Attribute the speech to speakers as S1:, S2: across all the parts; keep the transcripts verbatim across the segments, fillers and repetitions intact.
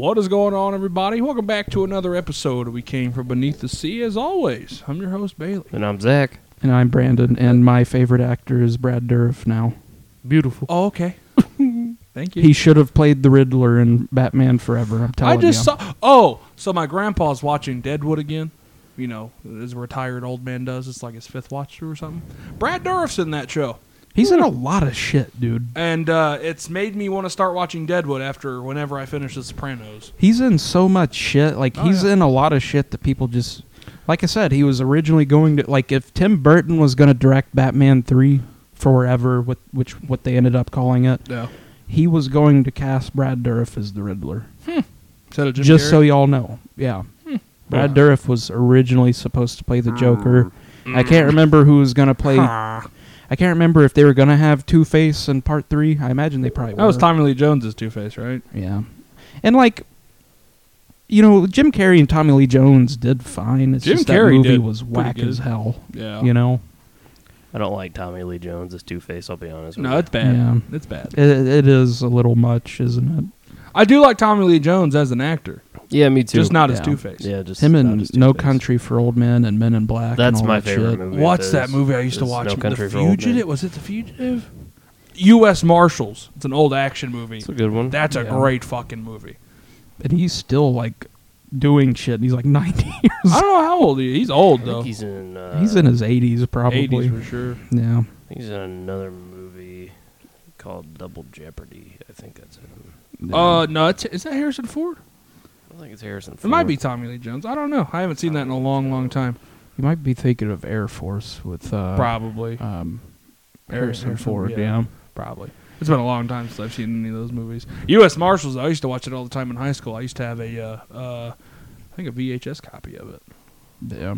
S1: What is going on, everybody? Welcome back to another episode of We Came From Beneath the Sea. As always, I'm your host, Bailey.
S2: And I'm Zach.
S3: And I'm Brandon, and my favorite actor is Brad Dourif now.
S2: Beautiful.
S1: Oh, okay. Thank you.
S3: He should have played the Riddler in Batman Forever, I'm telling
S1: I just
S3: you.
S1: saw... Oh, so my grandpa's watching Deadwood again. You know, as a retired old man does. It's like his fifth watch through or something. Brad Dourif's in that show.
S3: He's in a lot of shit, dude.
S1: And uh, it's made me want to start watching Deadwood after whenever I finish The Sopranos.
S3: He's in so much shit. Like,
S1: Oh,
S3: he's
S1: yeah.
S3: in a lot of shit that people just... Like I said, he was originally going to... Like, if Tim Burton was going to direct Batman three Forever, with, which what they ended up calling it,
S1: Yeah.
S3: he was going to cast Brad Dourif as the Riddler.
S1: Instead of Jim
S3: Just
S1: Carrey?
S3: so y'all know. Yeah. Brad Dourif was originally supposed to play the Joker. I can't remember who was going to play... I can't remember if they were going to have Two-Face in part three. I imagine they probably were.
S1: That was Tommy Lee Jones' Two-Face, right?
S3: Yeah. And, like, you know, Jim Carrey and Tommy Lee Jones did fine. It's
S1: Jim
S3: just
S1: Carrey
S3: that movie
S1: did
S3: was
S1: pretty
S3: whack
S1: good.
S3: as hell.
S1: Yeah.
S3: You know?
S2: I don't like Tommy Lee Jones as Two-Face, I'll be honest with
S1: No,
S2: you.
S1: it's bad.
S3: Yeah.
S1: It's bad.
S3: It, it is a little much, isn't it?
S1: I do like Tommy Lee Jones as an actor.
S2: Yeah, me too.
S1: Just not as
S3: Yeah.
S1: Two-Face.
S2: Yeah, just
S3: Him
S2: not
S3: in
S2: as
S3: No
S2: Two-Face.
S3: Country for Old Men and Men in Black.
S2: That's
S3: and all
S2: my
S3: that
S2: favorite
S3: shit.
S2: movie.
S1: What's
S2: Is-
S1: that movie I used to
S2: is
S1: watch?
S2: No Country
S1: The
S2: for Old Men.
S1: Fugitive? Was it The Fugitive? U S Marshals. It's an old action movie.
S2: It's a good one.
S1: That's a
S3: Yeah.
S1: great fucking movie.
S3: And he's still, like, doing shit. He's, like, ninety
S1: I
S3: years
S1: don't know how old he is. He's old,
S2: I
S1: though.
S2: think he's in... Uh,
S3: He's in his eighties, probably.
S1: eighties for sure.
S3: Yeah.
S2: I think he's in another movie called Double Jeopardy. I think that's him.
S1: Uh, no, it's, is that Harrison Ford?
S2: I think it's Harrison
S1: It
S2: Ford.
S1: might be Tommy Lee Jones. I don't know. I haven't seen that in a long, long time.
S3: You might be thinking of Air Force with... Uh,
S1: Probably.
S3: Um,
S1: Harrison,
S3: Harrison Ford,
S1: yeah.
S3: yeah.
S1: Probably. It's been a long time since I've seen any of those movies. U S Marshals, I used to watch it all the time in high school. I used to have a, uh, uh, I think a V H S copy of it.
S3: Yeah.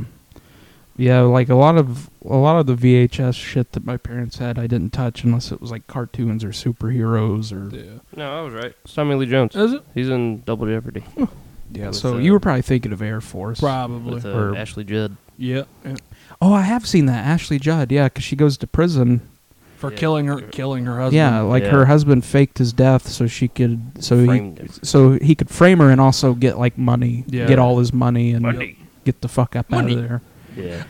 S3: Yeah, like a lot of a lot of the V H S shit that my parents had, I didn't touch unless it was like cartoons or superheroes or
S1: Yeah.
S2: No, I was right. It's Tommy Lee Jones.
S1: Is it?
S2: He's in Double Jeopardy.
S3: yeah.
S2: with,
S3: So
S2: uh,
S3: you were probably thinking of Air Force.
S1: Probably.
S2: With uh,
S3: Or-
S2: Ashley Judd.
S1: Yeah. yeah.
S3: Oh, I have seen that Ashley Judd. Yeah, because she goes to prison.
S1: For
S2: Yeah.
S1: killing her, killing her husband.
S3: Yeah, like
S2: Yeah.
S3: her husband faked his death so she could so
S2: Framed
S3: he
S2: him.
S3: so he could frame her and also get like money,
S1: Yeah.
S3: get all his money and
S2: Money.
S3: get the fuck up
S1: Money.
S3: out of there.
S2: Yeah.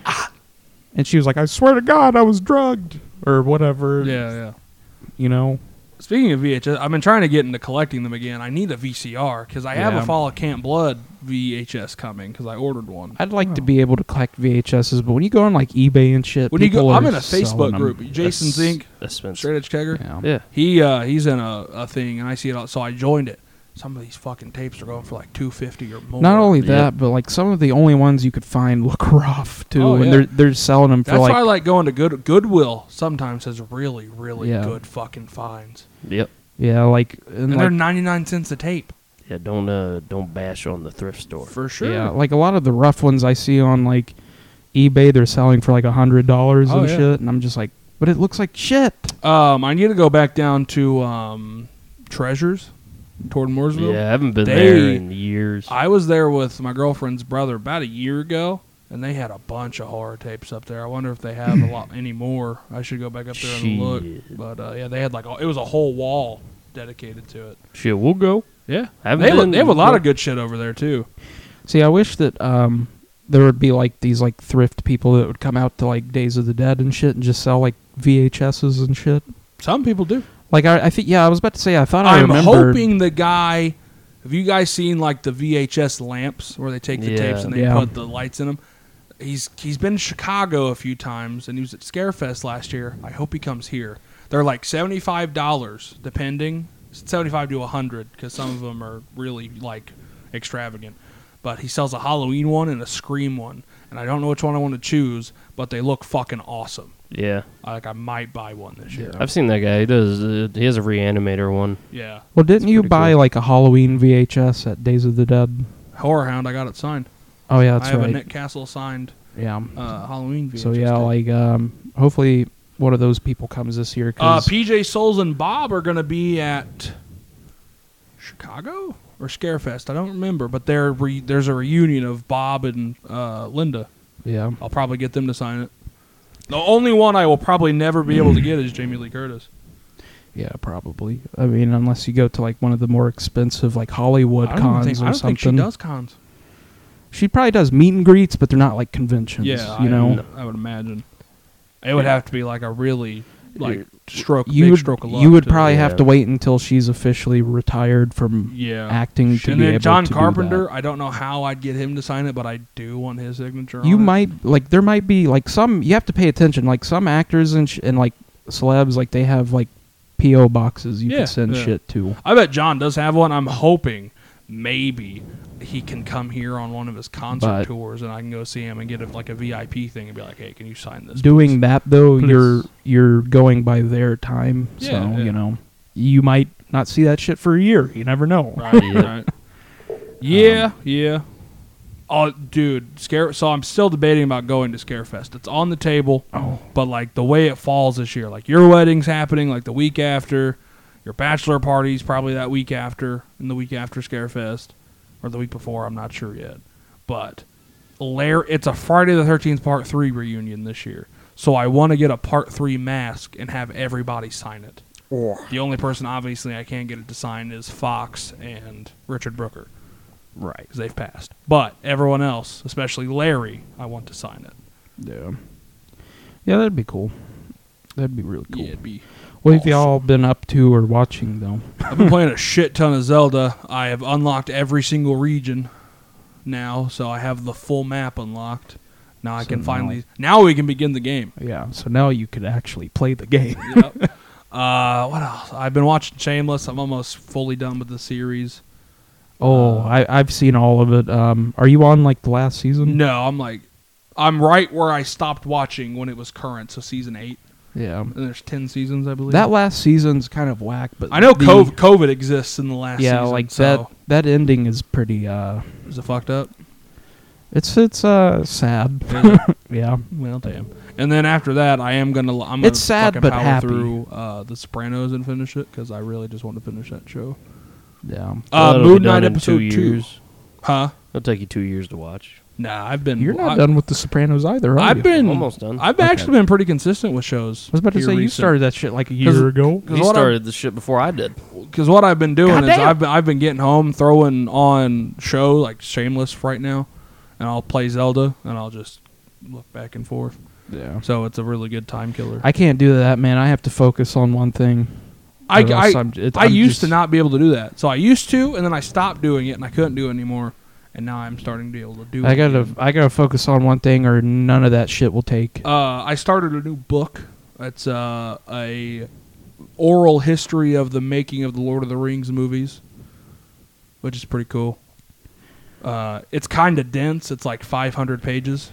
S3: And she was like, "I swear to God, I was drugged or whatever."
S1: Yeah, yeah.
S3: You know.
S1: Speaking of V H S, I've been trying to get into collecting them again. I need a V C R because I have
S3: Yeah.
S1: a Fall of Camp Blood V H S coming because I ordered one.
S3: I'd like to be able to collect V H S's, but when you go on like eBay and shit,
S1: When you
S3: people
S1: go, I'm
S3: are
S1: in a
S3: selling
S1: Facebook
S3: them.
S1: group. Jason
S2: That's-
S1: Zink,
S2: That's Spencer.
S1: Straight Edge Kegger.
S3: Yeah.
S2: Yeah.
S1: He uh, he's in a, a thing, and I see it. all, so I joined it. Some of these fucking tapes are going for like two fifty or more.
S3: Not only
S2: Yeah.
S3: that, but like some of the only ones you could find look rough too,
S1: Oh,
S3: and
S1: yeah.
S3: they're they're selling them for
S1: That's
S3: like
S1: why I like going to Good Goodwill. Sometimes has really, really
S3: Yeah.
S1: good fucking finds,
S2: Yep.
S3: yeah, like
S1: and,
S3: and
S1: they're
S3: like,
S1: ninety-nine cents a tape
S2: Yeah, don't uh, don't bash on the thrift store.
S1: for sure.
S3: yeah, like a lot of the rough ones I see on like eBay, they're selling for like a hundred dollars
S1: Oh,
S3: and
S1: yeah.
S3: shit, and I'm just like, but it looks like shit.
S1: Um, I need to go back down to um, Treasures, toward Mooresville.
S2: Yeah, I haven't been
S1: They-
S2: there in years.
S1: I was there with my girlfriend's brother about a year ago, and they had a bunch of horror tapes up there. I wonder if they have a lot any more. I should go back up there and look.
S2: Shit.
S1: But uh, yeah, they had like a, it was a whole wall dedicated to it.
S2: Shit, we'll go.
S1: Yeah,
S2: I haven't
S1: they have, a,
S2: been-
S1: they have a lot of good shit over there too.
S3: See, I wish that um there would be like these like thrift people that would come out to like Days of the Dead and shit and just sell like V H S's and shit.
S1: Some people do.
S3: Like I, I think yeah, I was about to say I thought I
S1: I'm
S3: remembered.
S1: hoping the guy. Have you guys seen like the V H S lamps where they take the
S2: Yeah.
S1: tapes and they
S3: Yeah.
S1: put the lights in them? He's he's been in Chicago a few times and he was at Scarefest last year. I hope he comes here. They're like seventy-five dollars depending, seventy-five to a hundred because some of them are really like extravagant. But he sells a Halloween one and a Scream one, and I don't know which one I want to choose, but they look fucking awesome.
S2: Yeah,
S1: Like I might buy one this year.
S2: I've seen that guy. He does. Uh, he has a Reanimator one.
S1: Yeah,
S3: Well, didn't
S2: It's
S3: you
S2: pretty
S3: buy
S2: cool.
S3: like a Halloween V H S at Days of the Dead?
S1: Horror Hound. I got it signed.
S3: Oh yeah, that's
S1: I have
S3: right.
S1: a Nick Castle signed
S3: Yeah.
S1: uh, Halloween V H S.
S3: So yeah,
S1: tape.
S3: like um, hopefully one of those people comes this year.
S1: Uh,
S3: 'cause
S1: P J Souls and Bob are going to be at Chicago or Scarefest. I don't remember, but they're re- there's a reunion of Bob and uh, Linda.
S3: yeah,
S1: I'll probably get them to sign it. The only one I will probably never be able to get is Jamie Lee Curtis.
S3: Yeah, probably. I mean, unless you go to like one of the more expensive like Hollywood
S1: I don't
S3: cons
S1: think,
S3: or
S1: I don't
S3: something.
S1: think she does cons.
S3: She probably does meet and greets, but they're not like conventions.
S1: Yeah,
S3: you
S1: I,
S3: know.
S1: I would imagine it would have to be like a really like stroke,
S3: You
S1: big
S3: would
S1: stroke of luck.
S3: you would
S1: to-
S3: probably have
S2: yeah.
S3: to wait until she's officially retired from
S1: yeah
S3: acting to
S1: And
S3: be
S1: then
S3: able
S1: John
S3: to do
S1: Carpenter,
S3: that.
S1: I don't know how I'd get him to sign it, but I do want his signature.
S3: You
S1: on it.
S3: might like there might be like some you have to pay attention. Like some actors and sh- and like celebs, like they have like P O boxes you
S1: Yeah,
S3: can send
S1: yeah.
S3: shit to.
S1: I bet John does have one. I'm hoping maybe he can come here on one of his concert
S3: But-
S1: tours, and I can go see him and get a, like a V I P thing and be like, "Hey, can you sign this?"
S3: Doing
S1: please?"
S3: that though,
S1: Please.
S3: you're you're going by their time.
S1: Yeah,
S3: so
S1: yeah.
S3: you know you might not see that shit for a year. You never know.
S1: Right,
S2: Yeah.
S1: right. Yeah,
S3: Um,
S1: yeah. Oh, dude, scare. So I'm still debating about going to Scarefest. It's on the table,
S3: Oh,
S1: but like the way it falls this year, like your wedding's happening like the week after, your bachelor party's probably that week after, and the week after Scarefest, or the week before. I'm not sure yet, but Larry, it's a Friday the thirteenth Part Three reunion this year. So I want to get a Part Three mask and have everybody sign it. The only person, obviously, I can't get it to sign is Fox and Richard Brooker
S2: Right.
S1: because they've passed. But everyone else, especially Larry, I want to sign it.
S3: yeah, yeah, that'd be cool. That'd be really cool.
S1: Yeah, it'd be.
S3: What have
S1: awesome.
S3: y'all been up to or watching though?
S1: I've been playing a shit ton of Zelda. I have unlocked every single region now, so I have the full map unlocked. Now I
S3: So
S1: can
S3: now-
S1: finally. Now we can begin the game.
S3: Yeah, so now you could actually play the game.
S1: Yep. Uh, what else? I've been watching Shameless. I'm almost fully done with the series.
S3: Oh,
S1: Uh,
S3: I, I've seen all of it. Um, are you on like the last season?
S1: No, I'm like, I'm right where I stopped watching when it was current. So season eight,
S3: Yeah.
S1: and there's ten seasons, I believe.
S3: That last season's kind of whack, but
S1: I know
S3: the-
S1: COVID, COVID exists in the last
S3: Yeah,
S1: season.
S3: like
S1: so
S3: that. That ending is pretty. Uh,
S1: Is it fucked up?
S3: it's it's uh sad.
S1: Is it?
S3: Yeah.
S1: Well, damn. And then after that, I am gonna. I'm gonna
S3: It's sad,
S1: fucking
S3: but
S1: power
S3: happy.
S1: through uh, The Sopranos and finish it because I really just want to finish that show.
S3: Yeah.
S1: Uh,
S2: That'll be
S1: Moon
S2: done
S1: Knight
S2: in
S1: episode
S2: two
S1: two.
S2: years.
S1: Huh?
S2: It'll take you two years to watch.
S1: Nah, I've been.
S3: You're not
S1: I,
S3: done with The Sopranos either, are
S1: I've
S3: you?
S1: been
S2: Almost done.
S1: I've
S3: Okay.
S1: actually been pretty consistent with shows.
S3: I was about to
S1: here
S3: say you
S1: recent.
S3: started that shit like a
S1: 'Cause-
S3: year ago.
S1: Cause
S2: He
S1: what I-
S2: started the shit before I did.
S1: Because what I've been doing is
S3: Goddamn.
S1: I've been, I've been getting home, throwing on show like Shameless right now, and I'll play Zelda, and I'll just look back and forth.
S3: Yeah.
S1: So it's a really good time killer.
S3: I can't do that, man. I have to focus on one thing.
S1: I,
S3: or
S1: I,
S3: else I'm- it-
S1: I
S3: I'm
S1: used
S3: just-
S1: to not be able to do that. So I used to, and then I stopped doing it, and I couldn't do it anymore. And now I'm starting to be able to do
S3: I
S1: it.
S3: gotta
S1: again.
S3: I gotta focus on one thing, or none of that shit will take.
S1: Uh, I started a new book. It's uh, a oral history of the making of the Lord of the Rings movies, which is pretty cool. Uh, it's kind of dense. It's like five hundred pages.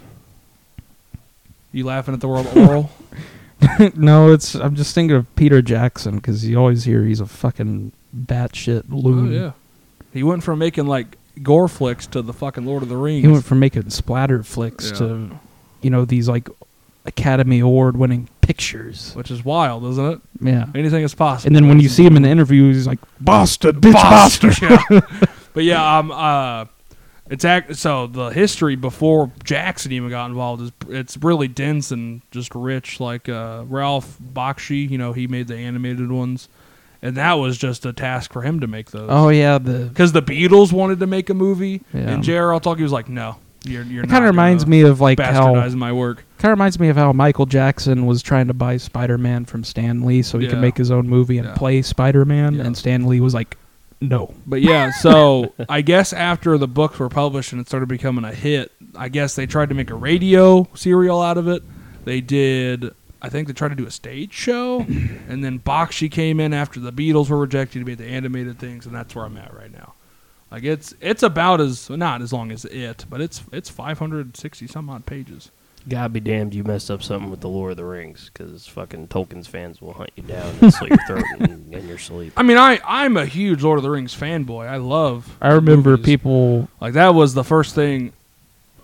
S1: You laughing at the word oral?
S3: No, it's I'm just thinking of Peter Jackson because you always hear he's a fucking batshit
S1: Oh
S3: loon.
S1: yeah. He went from making like gore flicks to the fucking Lord of the Rings.
S3: He went from making splatter flicks
S1: Yeah.
S3: to, you know, these like Academy Award winning pictures.
S1: which is wild, isn't it?
S3: Yeah.
S1: Anything is possible.
S3: And then when you see him in the interview, he's like, "Bastard, bitch, bastard."
S1: yeah. But yeah, um, uh, it's act- so the history before Jackson even got involved is it's really dense and just rich. Like uh, Ralph Bakshi, you know, he made the animated ones, and that was just a task for him to make those.
S3: Oh yeah, the
S1: Because the Beatles wanted to make a movie,
S3: Yeah.
S1: and J R L Tolkien was like, "No, you're you're
S3: it
S1: not."
S3: kind of reminds me of like how
S1: bastardizing my work.
S3: kind of reminds me of how Michael Jackson was trying to buy Spider-Man from Stan Lee so he
S1: Yeah.
S3: could make his own movie and
S1: Yeah.
S3: play Spider-Man,
S1: Yeah.
S3: and Stan Lee was like, "No."
S1: But yeah, so I guess after the books were published and it started becoming a hit, I guess they tried to make a radio serial out of it. They did, I think they tried to do a stage show, and then Bakshi came in after the Beatles were rejected to be the animated things, and that's where I'm at right now. Like it's it's about as not as long as it, but it's it's five hundred sixty some odd pages.
S2: God be damned, you messed up something with the Lord of the Rings, because fucking Tolkien's fans will hunt you down and slit your throat in, in your sleep.
S1: I mean, I I'm a huge Lord of the Rings fanboy. I love.
S3: I remember
S1: movies.
S3: people.
S1: Like that was the first thing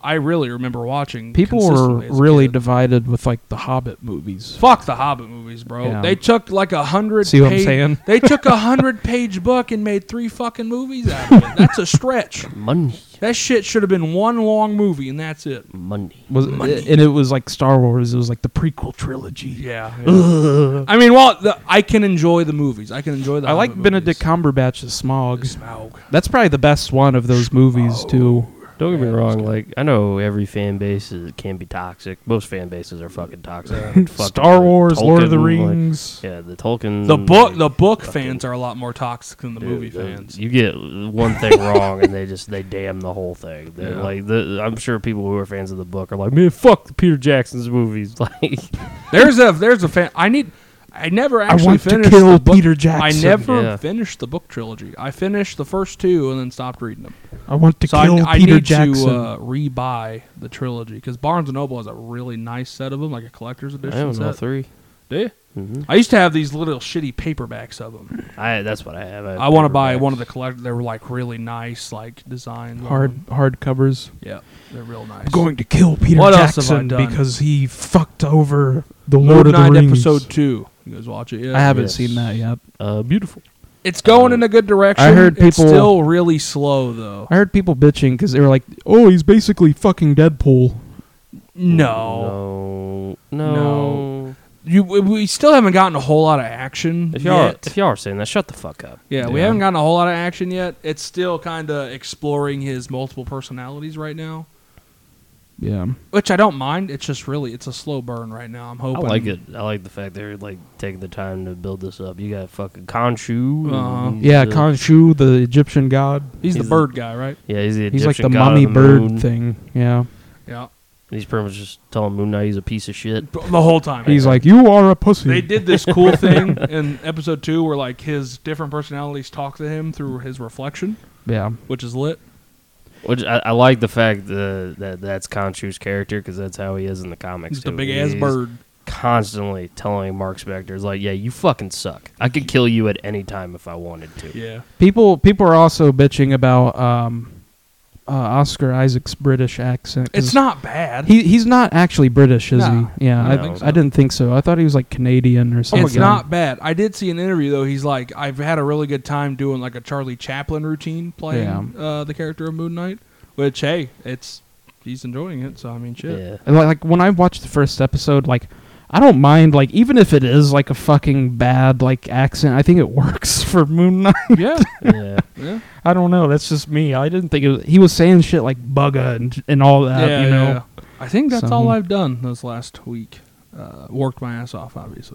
S1: I really remember watching.
S3: People were
S1: consistently as a
S3: really
S1: kid.
S3: divided with like the Hobbit movies.
S1: Fuck the Hobbit movies, bro.
S3: Yeah.
S1: They took like a hundred.
S3: See what I'm
S1: page,
S3: saying?
S1: They took a hundred page book and made three fucking movies out of it. That's a stretch.
S2: Money.
S1: That shit should have been one long movie, and that's it.
S2: Money.
S3: Was and it was like Star Wars. It was like the prequel trilogy.
S1: Yeah. yeah. I mean, well, the, I can enjoy the movies. I can enjoy the.
S3: I like
S1: Hobbit
S3: Benedict
S1: movies.
S3: Cumberbatch as Smaug.
S1: Smaug.
S3: That's probably the best one of those movies too.
S2: Don't get me
S1: Yeah,
S2: wrong.
S1: that's
S2: Like I know every fan base is, can be toxic. Most fan bases are fucking toxic. Fucking
S3: Star Wars, Lord of the
S2: Tolkien, like-
S3: Rings.
S2: yeah, the Tolkien.
S1: The book, the book
S2: fucking-
S1: fans are a lot more toxic than the
S2: Dude,
S1: movie
S2: the-
S1: fans.
S2: You get one thing wrong, and they just they damn the whole thing. They're
S1: Yeah.
S2: Like the, I'm sure people who are fans of the book are like, man, fuck the Peter Jackson's movies. Like,
S1: There's a there's a fan. I need. I never actually
S3: want to
S1: finished
S3: kill
S1: the book.
S3: Peter Jackson.
S1: I never
S2: Yeah.
S1: finished the book trilogy. I finished the first two and then stopped reading them.
S3: I want to
S1: So
S3: kill
S1: I, I
S3: Peter
S1: need
S3: Jackson.
S1: to uh, rebuy the trilogy because Barnes and Noble has a really nice set of them, like a collector's
S2: I
S1: edition
S2: don't know
S1: set.
S2: three.
S1: Do you?
S2: Mm-hmm.
S1: I used to have these little shitty paperbacks of them.
S2: I that's what I have. I, have
S1: I want to buy
S2: paperbacks.
S1: one of the collect. They were like really nice, like designs. on
S3: hard
S1: them.
S3: hard covers.
S1: Yeah, they're real nice.
S3: I'm going to kill Peter
S1: What else have I
S3: Jackson
S1: done?
S3: because he fucked over the
S1: Moon
S3: Lord of the
S1: Knight
S3: Rings.
S1: episode two. You guys watch it yet?
S3: I haven't
S2: Yes.
S3: seen that yet.
S2: Uh, beautiful.
S1: It's going
S2: Uh,
S1: in a good direction.
S3: I heard
S1: It's
S3: people-
S1: still really slow though.
S3: I heard people bitching because they were like, "Oh, he's basically fucking Deadpool."
S1: No,
S2: No. No.
S1: No. you we- we still haven't gotten a whole lot of action
S2: If y'all are,
S1: yet.
S2: if y'all are saying that, shut the fuck up.
S1: Yeah, we
S3: Yeah.
S1: haven't gotten a whole lot of action yet. It's still kind of exploring his multiple personalities right now,
S3: Yeah,
S1: which I don't mind. It's just really it's a slow burn right now. I'm
S2: I
S1: hoping.
S2: like it. I like the fact they're like taking the time to build this up. You got fucking Khonshu.
S1: Uh-huh.
S2: He's
S3: yeah.
S2: the-
S3: Khonshu, the Egyptian god.
S1: He's,
S2: he's
S1: the
S2: the-
S1: bird guy, right?
S2: Yeah, he's the
S3: He's like the
S2: Egyptian god
S3: mummy
S2: of the
S3: bird
S2: moon.
S3: thing. Yeah,
S1: Yeah,
S2: He's pretty much just telling Moon Knight he's a piece of shit.
S1: B- the whole time.
S3: he's like, "You are a pussy."
S1: They did this cool thing in episode two where like his different personalities talk to him through his reflection,
S3: Yeah,
S1: which is lit.
S2: Which I, I like the fact uh, that that's Khonshu's character because that's how he is in the comics.
S1: He's the
S2: too.
S1: big ass
S2: He's
S1: bird.
S2: Constantly telling Mark Spector, "Is like, yeah, you fucking suck. I could kill you at any time if I wanted to."
S1: Yeah,
S3: people people are also bitching about um, uh, Oscar Isaac's British accent. 'cause
S1: it's not bad.
S3: He he's not actually British, is
S1: No,
S3: he? Yeah,
S1: I
S3: I,
S1: don't think so.
S3: I didn't think so. I thought he was like Canadian or something.
S1: It's not bad. I did see an interview though. He's like, I've had a really good time doing like a Charlie Chaplin routine playing
S3: Yeah.
S1: uh, the character of Moon Knight. Which hey, it's he's enjoying it. So I mean, shit.
S2: Yeah.
S3: And, Like, like when I watched the first episode, like I don't mind like even if it is like a fucking bad like accent, I think it works for Moon Knight.
S1: Yeah,
S2: Yeah.
S1: yeah,
S3: I don't know. That's just me. I didn't think it was, he was saying shit like bugga and and all that.
S1: yeah,
S3: you know.
S1: yeah. I think that's
S3: So-
S1: all I've done this last week. Uh, worked my ass off, obviously.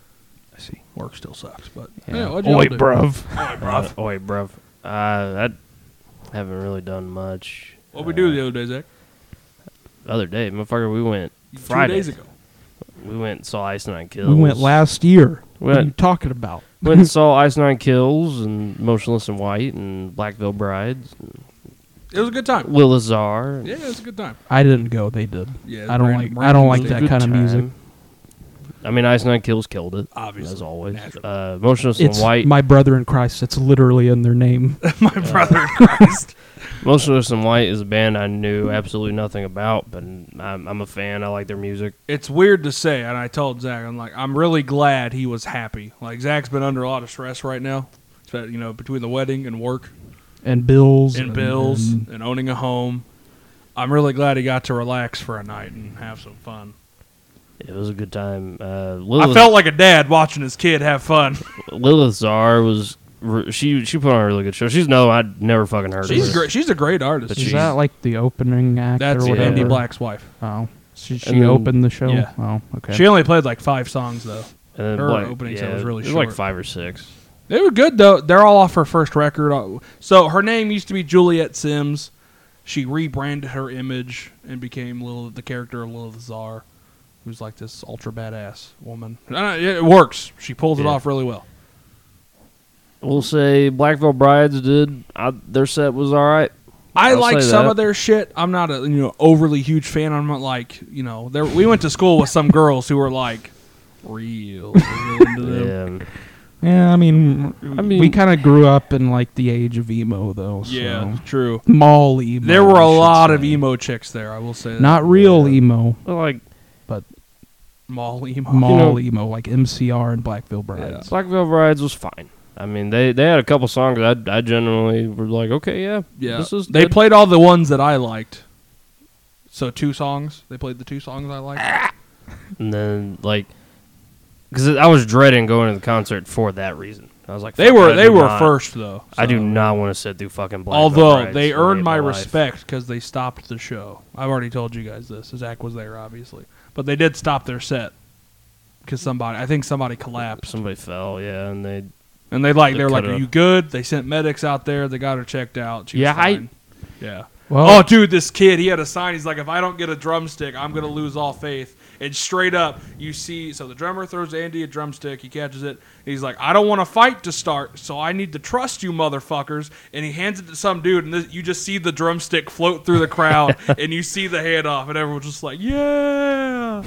S1: I see. Work still sucks, but yeah.
S3: Yeah.
S1: what'd y'all
S3: Oi,
S1: do?
S3: bruv.
S2: Uh, oi, bruv. Uh, I haven't really done much.
S1: What we
S2: Uh,
S1: do the other day, Zach?
S2: The other day, motherfucker, we went
S1: Two
S2: Friday.
S1: days ago.
S2: We went and saw Ice Nine Kills.
S3: We went last year.
S2: We
S3: What are you
S2: went,
S3: talking about?
S2: went and saw Ice Nine Kills and Motionless in White and Black Veil Brides. And
S1: It was a good time.
S2: Lil Azar.
S1: Yeah, it was a good time.
S3: I didn't go. They did.
S1: Yeah,
S3: I don't
S1: Brandon-
S3: like. I
S1: Brandon
S3: don't
S1: was
S3: like
S1: there.
S3: that kind of music.
S2: I mean, Ice Nine Kills killed it.
S1: Obviously.
S2: As always.
S1: Naturally.
S2: Uh, Motionless
S3: It's
S2: in White.
S3: my brother in Christ. It's literally in their name.
S1: My brother in Christ.
S2: Motionless in White is a band I knew absolutely nothing about, but I'm, I'm a fan. I like their music.
S1: It's weird to say, and I told Zach, I'm like, I'm really glad he was happy. Like Zach's been under a lot of stress right now, so, you know, between the wedding and work
S3: And bills.
S1: and bills
S3: and-
S1: and owning a home. I'm really glad he got to relax for a night and have some fun.
S2: It was a good time. Uh, Lil,
S1: I felt like a dad watching his kid have fun.
S2: Lil Azar was re- she she put on a really good show. She's no, I'd never fucking heard
S1: She's
S2: of her.
S1: great. She's a great artist.
S2: But
S3: Is
S2: she's-
S3: that like the opening act
S1: That's
S3: or
S2: yeah.
S3: whatever?
S1: Andy Black's wife.
S3: Oh, she, she
S2: And then-
S3: opened the show.
S1: Yeah.
S3: Oh, okay.
S1: She only played like five songs though.
S2: And then
S1: her
S2: Black-
S1: opening
S2: yeah,
S1: set was really
S2: it was like
S1: short.
S2: five or six.
S1: They were good though. They're all off her first record. So her name used to be Juliet Sims. She rebranded her image and became Lil, the character of Lil Azar, who's like this ultra badass woman. Uh, It works. She pulls it
S2: Yeah.
S1: off really well.
S2: We'll say Black Veil Brides did. I, their set was all right.
S1: I
S2: I'll
S1: like
S2: say
S1: some
S2: that.
S1: of their shit. I'm not a you know overly huge fan. I'm not like you know. There we went to school with some girls who were like real, real into them.
S2: Yeah.
S3: Yeah, I mean,
S2: I mean-
S3: we kind of grew up in like the age of emo, though.
S1: Yeah,
S3: so.
S1: true.
S3: Mall emo.
S1: There were a
S3: I should
S1: lot of
S3: say.
S1: emo chicks there. I will say that.
S3: Not real
S2: Yeah.
S3: emo,
S2: Well, like
S1: mall emo.
S3: mall
S2: know-
S3: emo, like M C R and Blackville Brides.
S1: Yeah.
S2: Black Veil Brides was fine. I mean, they, they had a couple songs that I, I genuinely were like, okay, yeah,
S1: Yeah,
S2: this is
S1: they
S2: good.
S1: played all the ones that I liked. So two songs. They played the two songs I liked.
S2: And then like, because I was dreading going to the concert for that reason. I was like,
S1: They
S2: fuck,
S1: were
S2: I
S1: they
S2: do
S1: were
S2: not-
S1: first though.
S2: I do
S1: so-
S2: not want to sit through fucking Black Veil
S1: Although
S2: Brides
S1: they
S2: for the
S1: earned
S2: rest
S1: my
S2: of life.
S1: respect because they stopped the show. I've already told you guys this. Zach was there, obviously, but they did stop their set because somebody, I think somebody collapsed,
S2: Somebody fell, yeah, and they
S1: and they like
S2: They
S1: they were like,
S2: cut it
S1: "Are
S2: up.
S1: you good?" They sent medics out there. They got her checked out. She was
S2: Yeah, I-
S1: fine. yeah.
S3: Well,
S1: Oh, dude, this kid, he had a sign. He's like, if I don't get a drumstick, I'm going to lose all faith. And straight up, you see, so the drummer throws Andy a drumstick. He catches it. He's like, I don't want a fight to start, so I need to trust you motherfuckers. And he hands it to some dude, and this, you just see the drumstick float through the crowd, and you see the hand off, and everyone's just like, yeah.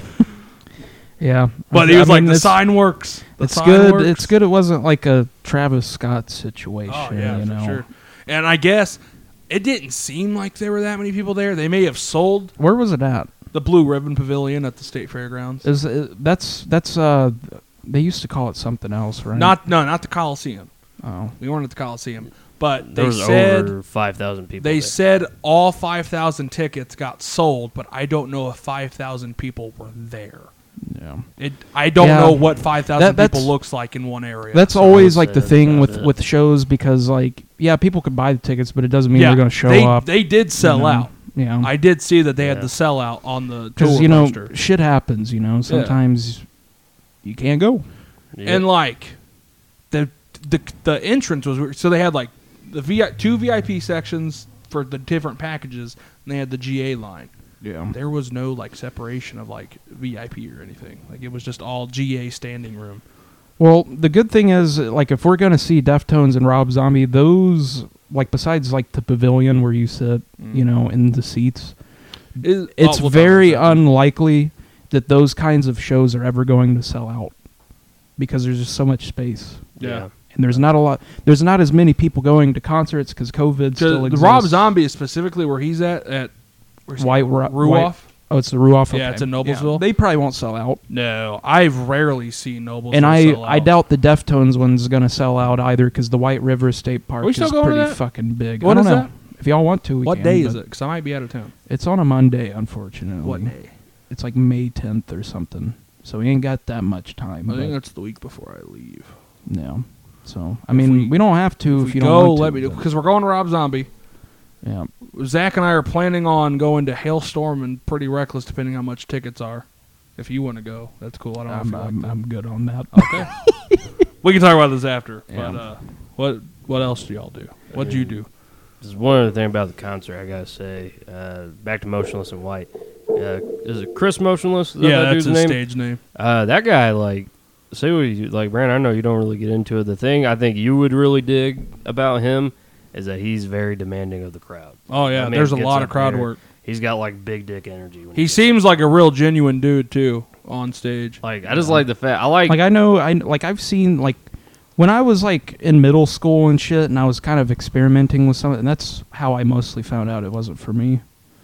S3: yeah.
S1: But
S3: I
S1: he was like,
S3: mean,
S1: the
S3: it's-
S1: sign works. The
S3: It's
S1: sign
S3: good.
S1: works.
S3: It's good. It wasn't like a Travis Scott situation.
S1: Oh, yeah,
S3: you
S1: for
S3: know.
S1: sure. And I guess it didn't seem like there were that many people there. They may have sold
S3: Where was it at?
S1: the Blue Ribbon Pavilion at the State Fairgrounds.
S3: Is uh, that's that's uh they used to call it something else, right?
S1: Not no, not the Coliseum.
S3: oh
S1: We weren't at the Coliseum, but
S2: there
S1: they
S2: was
S1: said
S2: over five thousand people.
S1: they
S2: there.
S1: said all five thousand tickets got sold, but I don't know if five thousand people were there.
S3: yeah.
S1: It I don't
S3: Yeah.
S1: know what five thousand
S3: That-
S1: people
S3: that's-
S1: looks like in one area.
S3: That's
S2: So
S3: always
S2: I would
S3: like the
S2: say
S3: thing
S2: that's
S3: with
S2: about it.
S3: with shows because like yeah, people could buy the tickets, but it doesn't mean
S1: yeah,
S3: they're going to show
S1: they,
S3: up.
S1: They did sell
S3: you know?
S1: out.
S3: Yeah.
S1: I did see that they had
S2: Yeah.
S1: the sellout on the
S3: Because
S1: tour
S3: you know
S1: poster.
S3: shit happens. You know sometimes you can't go.
S2: Yeah.
S1: And like the the the entrance was weird. So they had like the V I, two V I P sections for the different packages, and they had the G A line.
S3: Yeah.
S1: There was no like separation of like V I P or anything. Like it was just all G A standing room.
S3: Well, the good thing is, like, if we're gonna see Deftones and Rob Zombie, those like besides like the pavilion where you sit, you know, in the seats,
S1: Is-
S3: it's
S1: oh, we'll talk
S3: very
S1: about that.
S3: unlikely that those kinds of shows are ever going to sell out because there's just so much space,
S1: Yeah.
S3: and there's not a lot. There's not as many people going to concerts because COVID still
S1: The
S3: exists.
S1: Rob Zombie is specifically where he's at at where's he?
S3: White Ru-
S1: Ruoff.
S3: White- Oh, it's the Ruoff.
S1: Yeah,
S3: okay.
S1: it's in Noblesville.
S3: They probably won't sell out.
S1: No, I've rarely seen Noblesville
S3: And I,
S1: sell
S3: I
S1: out.
S3: doubt the Deftones one's gonna sell out either because the White River State Park
S1: we
S3: is
S1: still going to
S3: pretty
S1: that?
S3: fucking big.
S1: What
S3: I don't
S1: is
S3: know.
S1: that?
S3: If y'all want to, we
S1: What
S3: can,
S1: day
S3: but
S1: is it? Because I might be out of town.
S3: It's on a Monday, unfortunately.
S1: What day?
S3: It's like May tenth or something. So we ain't got that much time.
S1: I think
S3: but-
S1: that's the week before I leave.
S3: yeah. So I
S1: If
S3: mean,
S1: we-
S3: we, don't have to if,
S1: If
S3: you
S1: we
S3: don't
S1: go,
S3: want to.
S1: let me do
S3: but-
S1: because we're going to Rob Zombie.
S3: Yeah.
S1: Zach and I are planning on going to Hailstorm and Pretty Reckless, depending how much tickets are. If you want to go, that's cool. I don't know
S3: I'm,
S1: if you
S3: I'm,
S1: like
S3: I'm good on that.
S1: Okay. We can talk about this after.
S3: Yeah.
S1: But uh, what what else do y'all do? What'd you do?
S2: There's one other thing about the concert I gotta say. Uh, back to Motionless in White. Uh, is it Chris Motionless? Is that
S1: Yeah,
S2: that
S1: that's
S2: dude's
S1: his
S2: name?
S1: stage name.
S2: Uh, that guy, like, say what you like, Brandon. I know you don't really get into it. The thing I think you would really dig about him is that he's very demanding of the crowd.
S1: Oh yeah,
S2: That man
S1: there's a
S2: gets
S1: lot
S2: up
S1: of crowd
S2: there.
S1: work.
S2: He's got like big dick energy. When
S1: He
S2: gets
S1: seems like a real genuine dude too on stage.
S2: like I just like the fact I like.
S3: Like I know, I like I've seen like when I was like in middle school and shit, and I was kind of experimenting with some, and that's how I mostly found out it wasn't for me.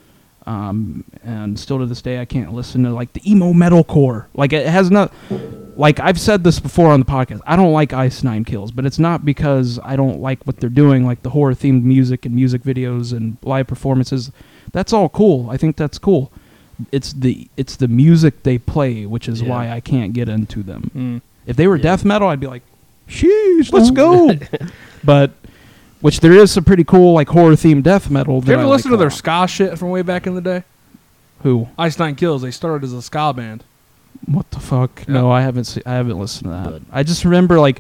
S3: Um, and still to this day, I can't listen to like the emo metalcore. Like it has not. Like I've said this before on the podcast, I don't like Ice Nine Kills, but it's not because I don't like what they're doing, like the horror themed music and music videos and live performances. That's all cool. I think that's cool. It's the it's the music they play, which is
S2: Yeah.
S3: why I can't get into them.
S1: Mm.
S3: If they were
S2: Yeah.
S3: death metal, I'd be like, sheesh, let's go. But, which there is some pretty cool, like, horror-themed death metal.
S1: Did you
S3: that
S1: ever
S3: I
S1: listen
S3: like
S1: to their
S3: a lot.
S1: ska shit from way back in the day?
S3: Who?
S1: Ice Nine Kills. They started as a ska band.
S3: What the fuck?
S1: Yeah.
S3: No, I haven't se- I haven't listened to that.
S2: Good.
S3: I just remember, like,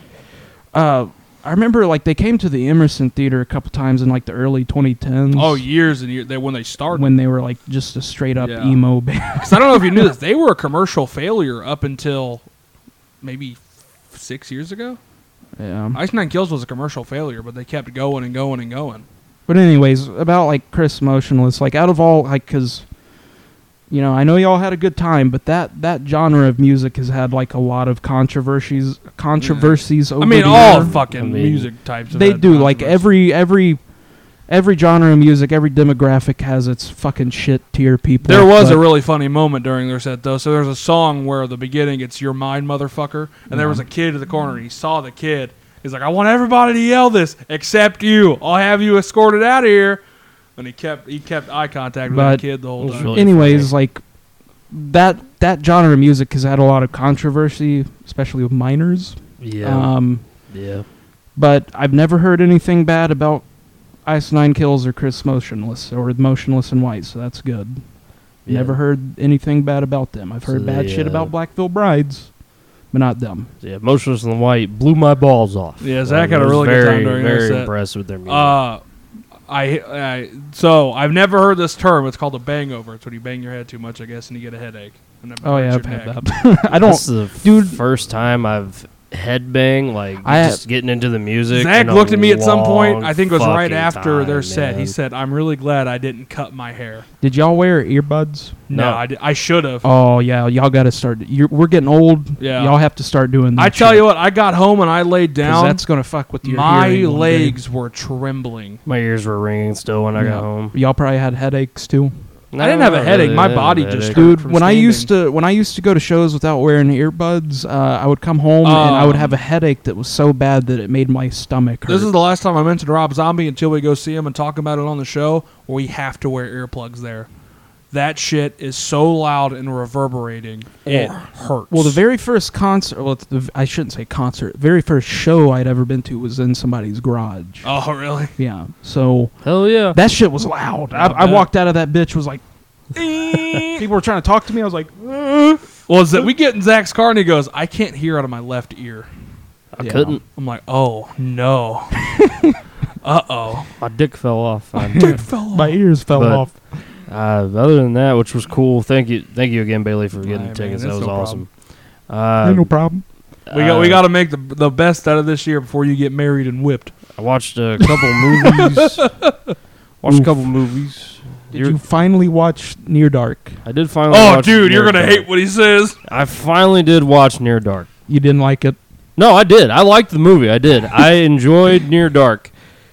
S3: uh, I remember, like, they came to the Emerson Theater a couple times in, like, the early twenty tens.
S1: Oh, years and years. They when they started.
S3: When they were, like, just a straight-up
S1: Yeah.
S3: emo band.
S1: Because I don't know if you knew this, they were a commercial failure up until maybe f- six years ago.
S3: Yeah.
S1: Ice Nine Kills was a commercial failure, but they kept going and going and going.
S3: But anyways, about like Chris Motionless, like out of all, like, cause you know, I know y'all had a good time, but that, that genre of music has had like a lot of controversies controversies over
S1: I mean,
S3: the
S1: all
S3: year.
S1: fucking
S2: I mean,
S1: music types. have
S3: They
S1: had
S3: do like
S1: controversy.
S3: every every every genre of music, every demographic has its fucking shit tier people.
S1: There was
S3: but-
S1: a really funny moment during their set, though. So there's a song where at the beginning it's "Your Mind, Motherfucker," and there was a kid in the corner. And he saw the kid. He's like, "I want everybody to yell this except you. I'll have you escorted out of here." And he kept he kept eye contact with
S3: But-
S1: the kid the whole
S2: It was
S1: time.
S2: really
S3: anyways,
S2: funny.
S3: like that that genre of music has had a lot of controversy, especially with minors.
S2: Yeah.
S3: Um,
S2: yeah.
S3: but I've never heard anything bad about Ice Nine Kills or Chris Motionless or Motionless in White, so that's good.
S2: Yeah.
S3: Never heard anything bad about them. I've heard
S2: So
S3: bad
S2: they,
S3: shit
S2: uh,
S3: about Blackville Brides, but not them.
S2: Yeah, Motionless in the White blew my balls off.
S1: Yeah, Zach
S2: Like,
S1: had
S2: I
S1: a
S2: was
S1: really good
S2: very,
S1: time during their
S2: very
S1: set.
S2: impressed with their music.
S1: Uh, I, I so I've never heard this term. It's called a bangover. It's when you bang your head too much, I guess, and you get a headache. And it
S3: Oh yeah,
S1: hurts
S3: I've
S1: your
S3: had
S1: neck.
S3: that. I don't.
S2: That's the
S3: dude-
S2: first time I've headbang, like
S3: I-
S2: just getting into the music.
S1: Zach
S2: in a
S1: looked at me at some point.
S2: long
S1: I think it was right
S2: fucking
S1: after their
S2: time,
S1: set. He
S2: man.
S1: said, "I'm really glad I didn't cut my hair."
S3: Did y'all wear earbuds?
S1: No,
S2: No.
S1: I, di- I should have.
S3: Oh yeah, y'all got to start. You're, we're getting old.
S1: Yeah.
S3: y'all have to start doing that.
S1: I tell
S3: shit,
S1: you what, I got home and I laid
S3: 'cause
S1: down.
S3: that's gonna fuck with your
S1: My
S3: hearing one day.
S1: legs were trembling.
S2: My ears were ringing still when I
S3: Yeah.
S2: got home.
S3: Y'all probably had headaches too.
S1: I didn't have a
S2: not
S1: headache.
S2: really.
S1: My
S2: I didn't
S1: body
S2: have a
S1: just
S2: headache.
S1: hurt.
S3: Dude,
S1: from
S3: when I
S1: standing.
S3: used to when I used to go to shows without wearing earbuds, uh, I would come home and I would
S1: Um,
S3: have a headache that was so bad that it made my stomach hurt.
S1: This is the last time I mentioned Rob Zombie until we go see him and talk about it on the show. We have to wear earplugs there. That shit is so loud and reverberating. It hurts.
S3: well, the very first concert. Well, it's the, I shouldn't say concert. The very first show I'd ever been to was in somebody's garage.
S1: oh really?
S3: Yeah, so
S2: Hell yeah.
S3: that shit was loud. I,
S1: I
S3: I
S1: bet.
S3: walked out of that bitch was like, people were trying to talk to me. I was like,
S1: Well, is that we get in Zach's car and he goes, "I can't hear out of my left ear."
S2: I
S3: Yeah.
S2: couldn't.
S1: I'm like, "Oh no." Uh oh.
S2: My dick fell off. I-
S3: my ears fell
S2: But-
S3: off.
S2: Uh, other than that, which was cool. Thank you, thank you again, Bailey, for getting
S1: Hey,
S2: the tickets.
S1: man,
S2: That
S1: it's
S2: was
S1: no
S2: awesome.
S3: Ain't
S2: Uh,
S3: no problem.
S1: We got we
S2: uh,
S1: got to make the the best out of this year before you get married and whipped.
S2: I watched a couple movies. Watched a
S3: Oof.
S2: couple movies.
S3: Did
S2: You're-
S3: you finally watch Near Dark?
S2: I did finally.
S1: Oh,
S2: watch
S1: dude, you're
S2: Near
S1: gonna
S2: Dark.
S1: hate what he says.
S2: I finally did watch Near Dark.
S3: You didn't like it?
S2: No, I did. I liked the movie. I did. I enjoyed Near Dark.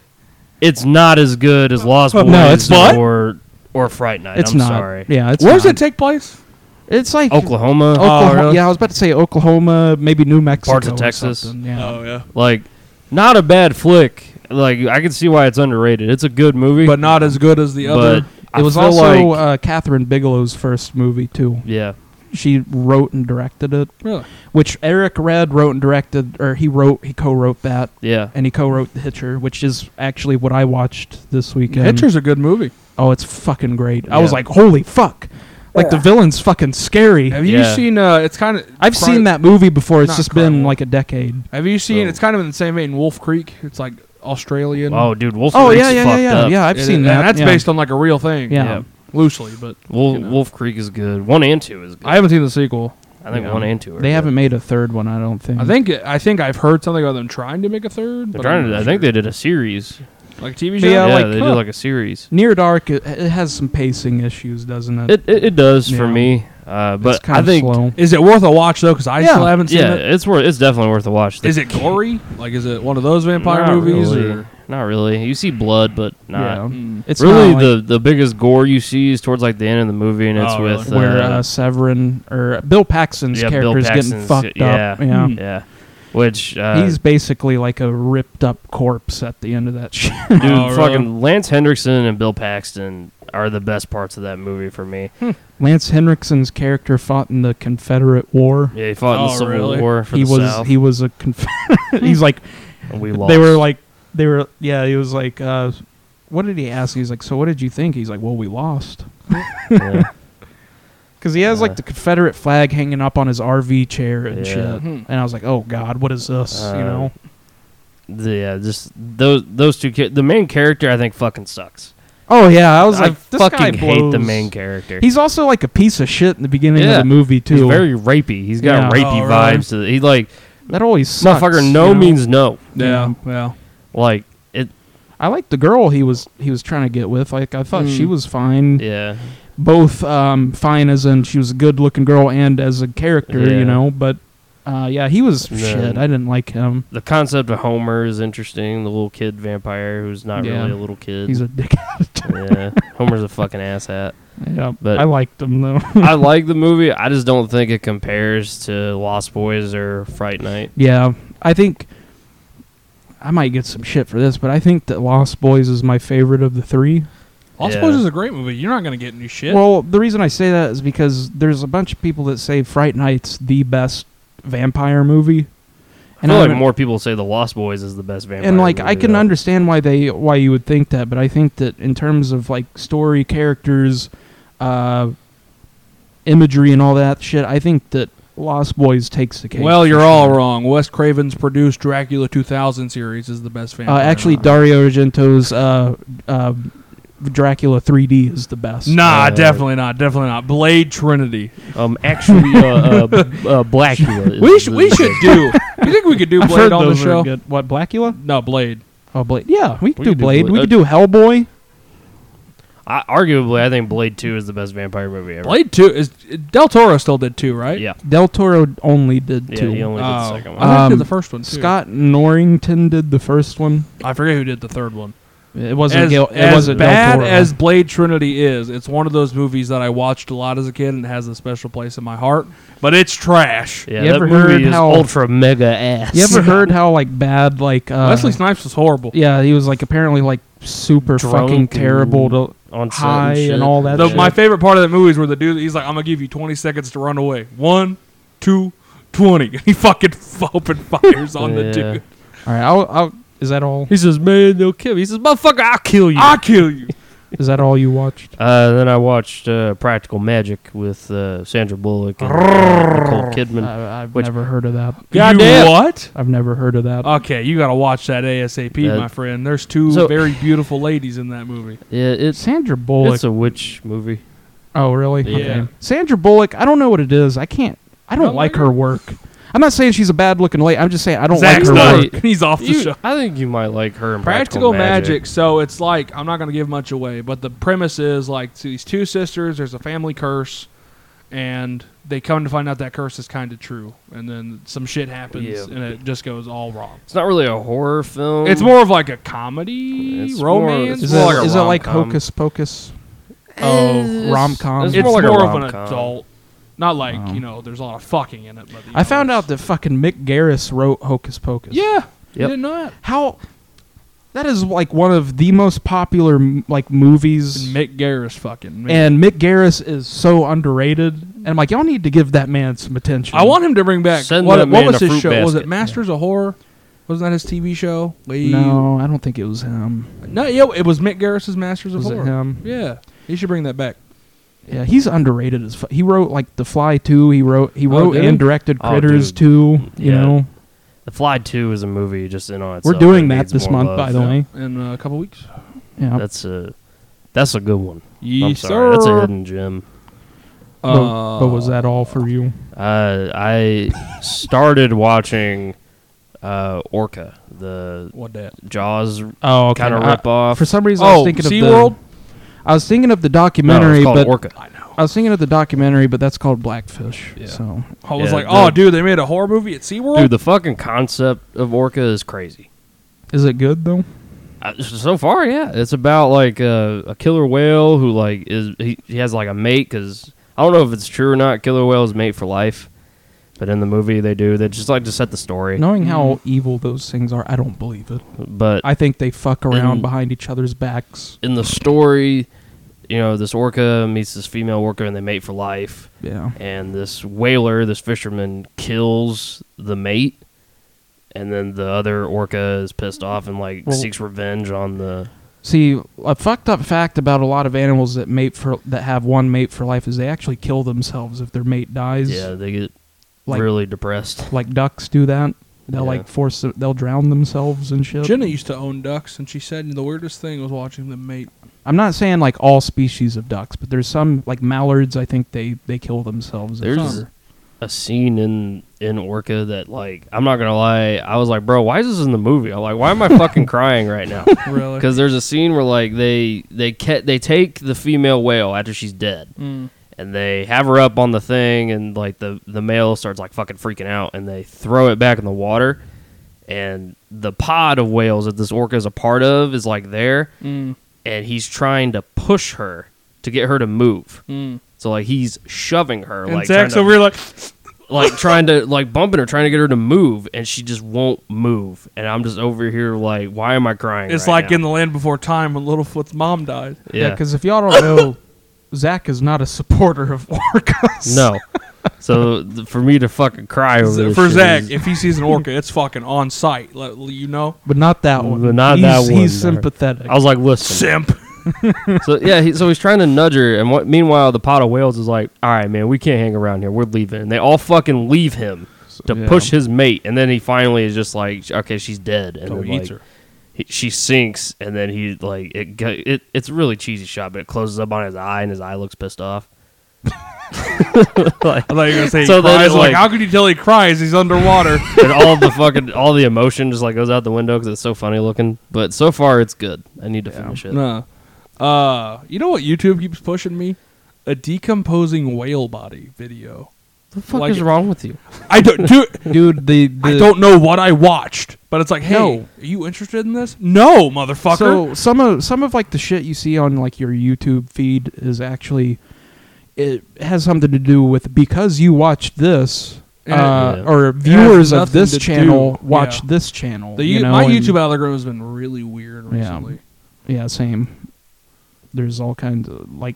S2: It's not as good as Lost Boys
S3: No, it's
S1: not.
S2: or or Fright Night.
S3: It's
S2: I'm
S3: not.
S2: sorry.
S3: Yeah, it's
S1: Where does
S3: not.
S1: it take place?
S3: It's like
S2: Oklahoma,
S3: Oklahoma.
S1: Oh, really?
S3: Yeah, I was about to say Oklahoma, maybe New Mexico,
S2: Parts of
S3: or
S2: Texas.
S3: something, Yeah.
S1: Oh yeah,
S2: like not a bad flick. Like I can see why it's underrated. It's a good movie,
S1: but not as good as the other.
S2: but I
S3: It was
S2: feel
S3: also
S2: like,
S3: uh, Catherine Bigelow's first movie too.
S2: yeah.
S3: She wrote and directed it,
S1: Really?
S3: which Eric Red wrote and directed, or he wrote, he co-wrote that,
S2: Yeah.
S3: and he co-wrote The Hitcher, which is actually what I watched this weekend.
S1: Hitcher's a good movie.
S3: Oh, it's fucking great. I was
S2: Yeah.
S3: like, holy fuck! Like the villain's fucking scary.
S1: Have you
S2: Yeah.
S1: seen? Uh, it's kind of.
S3: I've seen that movie before. It's
S1: Not
S3: just
S1: crime
S3: been
S1: wolf.
S3: like a decade.
S1: Have you seen?
S2: Oh.
S1: It's kind of in the same vein. Wolf Creek. It's like Australian.
S2: Oh, dude, Wolf
S3: Oh
S2: Creek's
S3: yeah, yeah, yeah,
S2: fucked
S3: yeah.
S2: up.
S3: Yeah, I've
S1: It-
S3: seen
S1: and
S3: that.
S1: that's
S3: yeah.
S1: based on like a real thing.
S3: Yeah.
S2: Yeah.
S1: loosely, but
S2: Wolf,
S1: you know.
S2: Wolf Creek is good. One and two is good.
S1: I haven't seen the sequel.
S2: I think
S3: Yeah.
S2: one and two. Are
S3: They
S2: good.
S3: haven't made a third one, I don't think.
S1: I think I think I've heard something about them trying to make a third.
S2: They're
S1: but
S2: trying
S1: I'm
S2: to.
S1: not
S2: I think
S1: sure.
S2: they did a series.
S1: like a T V
S3: But
S1: show.
S3: yeah,
S2: Yeah,
S3: like,
S2: they
S1: huh.
S2: did like a series.
S3: Near Dark, it, it has some pacing issues, doesn't it?
S2: It it, it does for
S3: Yeah.
S2: me, uh,
S3: it's
S2: but
S3: kind
S2: I
S3: of
S2: think
S3: slow.
S1: Is it worth a watch though? Because I
S3: Yeah.
S1: still haven't seen
S2: yeah,
S1: it.
S2: it's worth. It's definitely worth a watch. The-
S1: Is it gory? Like, is it one of those vampire
S2: Not
S1: movies?
S2: really.
S1: Or?
S2: Not really. You see blood, but not.
S3: Yeah.
S1: Mm.
S3: It's
S2: really,
S3: not like
S2: the the biggest gore you see is towards like the end of the movie, and it's
S1: Oh,
S2: with
S1: really?
S3: where
S2: uh,
S3: uh, Severin or Bill Paxton's
S2: yeah, Bill
S3: character's getting
S2: Paxton's-
S3: fucked
S2: yeah.
S3: up. Yeah.
S1: Hmm.
S2: yeah, which uh,
S3: He's basically like a ripped up corpse at the end of that shit.
S2: dude.
S1: Oh, really?
S2: Fucking Lance Hendrickson and Bill Paxton are the best parts of that movie for me.
S3: Lance Henriksen's character fought in the Confederate War.
S2: Yeah, he fought in the
S1: Oh,
S2: Civil
S1: really?
S2: War for
S3: he
S2: the
S3: was
S2: South.
S3: he was a Confederate. He's like
S2: and we lost.
S3: they were like they were yeah. He was like, uh, what did he ask? He's like, so what did you think? He's like, well, we lost.
S2: Yeah.
S3: Because he has
S2: Uh,
S3: like the Confederate flag hanging up on his R V chair and
S2: Yeah.
S3: shit.
S1: Hmm.
S3: And I was like, oh God, what is this? you
S2: Uh,
S3: know?
S2: The- yeah, just those those two. Cha- the main character, I think, fucking sucks.
S3: Oh yeah, I was
S2: I
S3: like, this guy
S2: fucking hate the
S3: blows.
S2: main character.
S3: He's also like a piece of shit in the beginning of
S2: Yeah.
S3: the movie too.
S2: He's very rapey. He's got
S3: Yeah.
S2: rapey
S1: Oh, really?
S2: vibes to the, he like
S3: that always sucks.
S2: motherfucker. No
S3: you know?
S2: means no.
S1: Yeah, yeah.
S2: Like it.
S3: I like the girl he was he was trying to get with. Like I thought she
S1: Mm.
S3: was fine,
S2: Yeah.
S3: both um, fine as in she was a good looking girl and as a character,
S2: Yeah.
S3: you know. But uh, yeah, he was
S2: And
S3: shit.
S2: then-
S3: I didn't like him.
S2: The concept of Homer is interesting. The little kid vampire who's not
S3: Yeah.
S2: really a little kid.
S3: He's a dickhead.
S2: yeah, Homer's a fucking asshat.
S3: Yeah,
S2: But-
S3: I liked him though.
S2: I like the movie. I just don't think it compares to Lost Boys or Fright Night.
S3: Yeah, I think I might get some shit for this, but I think that Lost Boys is my favorite of the three.
S1: Lost
S2: Yeah.
S1: Boys is a great movie. You're not gonna get any shit.
S3: Well, the reason I say that is because there's a bunch of people that say Fright Night's the best vampire movie.
S2: I feel
S3: I
S2: like
S3: haven't-
S2: more people say The Lost Boys is the best vampire
S3: and like I
S2: movie,
S3: can
S2: though.
S3: understand why they why you would think that, but I think that in terms of like story, characters, uh, imagery, and all that shit, I think that Lost Boys takes the cake.
S1: well,
S3: for
S1: you're all
S3: sure.
S1: wrong. Wes Craven's produced Dracula two thousand series is the best
S3: Uh,
S1: vampire.
S3: actually,
S1: movie.
S3: Dario Argento's uh, uh, Dracula three D is the best.
S1: Nah,
S2: Uh,
S1: definitely not. Definitely not. Blade Trinity.
S2: Um, actually, uh, uh, uh, Blackula. is
S1: We should
S2: the-
S1: we should do. You think we could do
S3: I've
S1: Blade
S3: heard
S1: on the
S3: those are
S1: show?
S3: good. What, Blackula?
S1: No, Blade.
S3: Oh, Blade. Yeah, we could
S2: We
S3: do
S2: could do
S3: Blade.
S2: Blade.
S3: We could do Hellboy.
S2: I, arguably, I think Blade Two is the best vampire movie ever.
S1: Blade two is Del Toro still did two, right?
S2: Yeah,
S3: Del Toro only did
S2: yeah.
S3: two.
S2: He only did the
S1: Oh.
S2: second
S1: I
S2: one.
S1: think he
S3: Um,
S1: did the first one too.
S3: Scott Norrington did the first one.
S1: I forget who did the third one.
S3: It wasn't.
S1: As,
S3: Gil, it
S1: as
S3: wasn't
S1: bad
S3: Del Toro.
S1: as Blade Trinity is, it's one of those movies that I watched a lot as a kid and has a special place in my heart. But it's trash.
S2: Yeah,
S3: You
S2: that
S3: ever
S2: movie
S3: heard
S2: is
S3: how-
S2: ultra mega ass.
S3: You ever heard how like bad like uh,
S1: Wesley Snipes was horrible.
S3: Yeah, he was like apparently like super
S2: Drunk
S3: fucking
S2: and
S3: terrible to
S2: on set
S3: high
S2: shit.
S3: and all that
S1: The,
S3: shit.
S1: my favorite part of that movie is where the dude, he's like, I'm going to give you twenty seconds to run away. One, two, twenty. And he fucking f- open fires on the
S2: Yeah.
S1: dude.
S3: All right, I'll, I'll, is that all?
S2: He says, "Man, they'll kill me." He says, "Motherfucker, I'll kill you."
S1: I'll kill you.
S3: Is that all you watched?
S2: Uh, then I watched uh, Practical Magic with uh, Sandra Bullock and uh, Nicole Kidman.
S3: I, I've
S2: Which-
S3: never heard of that.
S1: You
S2: Goddamn.
S1: what?
S3: I've never heard of that.
S1: Okay, you got to watch that ASAP,
S2: Uh,
S1: my friend. There's two
S2: so-
S1: very beautiful ladies in that movie.
S2: Yeah, it's
S3: Sandra Bullock.
S2: it's a witch movie.
S3: Oh, really?
S1: Yeah.
S3: Okay. Sandra Bullock. I don't know what it is. I can't. I don't
S1: Don't
S3: like
S1: like
S3: her
S1: her?
S3: work. I'm not saying she's a bad looking lady. I'm just saying I don't
S1: Zack
S3: like her
S1: Snyder.
S3: work.
S1: He's off the
S2: You-
S1: show.
S2: I think you might like her in
S1: Practical
S2: Practical,
S1: Magic. So it's like, I'm not going to give much away, but the premise is like so these two sisters, there's a family curse, and they come to find out that curse is kind of true. And then some shit happens,
S2: Yeah.
S1: and it just goes all wrong.
S2: It's not really a horror film.
S1: It's more of like a comedy,
S2: It's more-
S1: romance.
S2: it's
S3: Is it,
S2: more like a
S3: is it like
S2: rom-com.
S3: Hocus Pocus?
S2: Eh,
S3: Oh,
S2: it's-
S3: rom-com.
S2: It's,
S1: It's
S2: more,
S1: more,
S2: like a
S1: of an
S2: rom-com.
S1: adult. Not like,
S3: Oh.
S1: you know, there's a lot of fucking in it. But you
S3: I
S1: know,
S3: found
S1: it's-
S3: out that fucking Mick Garris wrote Hocus Pocus.
S1: Yeah. You
S2: Yep.
S1: didn't know that?
S3: How? That is like one of the most popular m- like movies.
S1: Mick Garris fucking. Man.
S3: And Mick Garris is so underrated. And I'm like, y'all need to give that man some attention.
S1: I want him to bring back.
S2: Send
S1: what
S2: that
S1: what
S2: man
S1: was
S2: a
S1: his
S2: fruit
S1: show? Was it
S2: basket.
S1: Masters of Horror? Wasn't that his T V show? Wait.
S3: No, I don't think it was him.
S1: No, yeah, it was Mick Garris's Masters of
S3: Was it
S1: Horror.
S3: him?
S1: Yeah, he should bring that back.
S3: Yeah, he's underrated as fuck. He wrote like The Fly two. He wrote he
S1: Oh,
S3: wrote
S1: did he?
S3: and directed
S2: Oh,
S3: Critters
S2: dude.
S3: two. You
S2: Yeah.
S3: know,
S2: The Fly Two is a movie just in on
S3: we're
S2: itself.
S3: doing
S2: It
S3: that
S2: needs
S3: this
S2: more
S3: month,
S2: love.
S3: by the way.
S1: In a couple weeks.
S3: Yeah.
S2: That's a that's a good one. I'm
S1: Yes,
S2: sorry, that's a
S1: sir.
S2: hidden gem.
S3: but, but was that all for you?
S2: Uh, I started watching uh, Orca, the
S1: What that?
S2: Jaws
S3: Oh, okay.
S2: kind of
S3: I-
S2: rip off.
S3: For some reason, I was
S1: Oh,
S3: thinking of
S1: SeaWorld?
S3: the. I was thinking of the
S2: no,
S3: documentary,
S2: it's called
S3: but
S2: Orca.
S1: I know.
S3: I was thinking of the documentary, but that's called Blackfish.
S1: Yeah.
S3: So
S1: I was
S2: Yeah,
S1: like,
S2: the-
S1: oh, dude, they made a horror movie at SeaWorld?
S2: Dude, the fucking concept of Orca is crazy.
S3: is it good though?
S2: Uh, so far, yeah, it's about like a, a killer whale who like is he, he has like a mate because I don't know if it's true or not. Killer whales mate for life, but in the movie they do. They just like to set the story.
S3: Knowing how evil those things are, I don't believe it.
S2: But
S3: I think they fuck around
S2: In-
S3: behind each other's backs.
S2: in the story, you know, this orca meets this female orca and they mate for life.
S3: Yeah.
S2: And this whaler, this fisherman, kills the mate, and then the other orca is pissed off and like
S3: Well-
S2: seeks revenge on the.
S3: See, a fucked up fact about a lot of animals that mate for that have one mate for life is they actually kill themselves if their mate dies.
S2: Yeah, they get
S3: Like-
S2: really depressed.
S3: Like ducks do that. They'll
S2: Yeah.
S3: like force it, they'll drown themselves and shit.
S1: Jenna used to own ducks, and she said the weirdest thing was watching them mate.
S3: I'm not saying like all species of ducks, but there's some like mallards. I think they they kill themselves. if
S2: There's
S3: they're-
S2: a scene in in Orca that, like, I'm not gonna lie, I was like, bro, why is this in the movie? I'm like, why am I fucking crying right now?
S1: Really?
S2: Because there's a scene where like they they ca- they take the female whale after she's dead,
S1: Mm.
S2: and they have her up on the thing, and like the the male starts like fucking freaking out, and they throw it back in the water, and the pod of whales that this orca is a part of is like there,
S1: Mm.
S2: and he's trying to push her to get her to move.
S1: Mm.
S2: So like he's shoving her,
S1: And
S2: like
S1: Zach's
S2: trying to,
S1: over here like,
S2: like trying to like bumping her, trying to get her to move, and she just won't move. And I'm just over here like, why am I crying?
S1: it's
S2: right
S1: like
S2: now?
S1: in The Land Before Time when Littlefoot's mom died.
S3: Yeah,
S2: yeah,
S3: because if y'all don't know, Zach is not a supporter of orcas.
S2: no. So th- for me to fucking cry over this
S1: For
S2: shit
S1: Zach,
S2: is-
S1: if he sees an orca, it's fucking on site. Let, you know?
S3: But not that one.
S2: But not
S3: he's,
S2: that one,
S3: He's
S2: no.
S3: sympathetic.
S2: I was like, listen.
S1: Simp.
S2: So yeah, he, so he's trying to nudge her, and what, meanwhile the pot of whales is like, all right, man, we can't hang around here. We're leaving. And they all fucking leave him to
S3: Yeah.
S2: push his mate, and then he finally is just like, okay, she's dead, and
S1: So
S2: then,
S1: he eats
S2: like,
S1: her.
S2: he, she sinks, and then he like it, go- it. It's a really cheesy shot, but it closes up on his eye, and his eye looks pissed off. Like,
S1: I thought you were going to say
S2: So
S1: he
S2: then
S1: cries.
S2: it's
S1: Like,
S2: like-
S1: how could you tell he cries? He's underwater.
S2: and all the fucking all the emotion just like goes out the window because it's so funny looking. But so far, it's good. I need to finish it.
S1: No. Uh, you know what YouTube keeps pushing me? A decomposing whale body video.
S2: What the fuck
S1: Like
S2: is
S1: it-
S2: wrong with you?
S1: I don't do.
S3: Dude, the, the
S1: I don't know what I watched, but it's like, hey,
S3: No.
S1: are you interested in this? No, motherfucker.
S3: So some of some of like the shit you see on like your YouTube feed is actually it has something to do with because you watched this uh,
S2: Yeah.
S3: or viewers of
S1: nothing
S3: this
S1: to
S3: channel
S1: do.
S3: watch
S1: Yeah.
S3: this channel.
S1: the,
S3: you
S1: you-
S3: know,
S1: my
S3: and-
S1: YouTube algorithm has been really weird
S3: Yeah.
S1: recently.
S3: Yeah, same. There's all kinds of like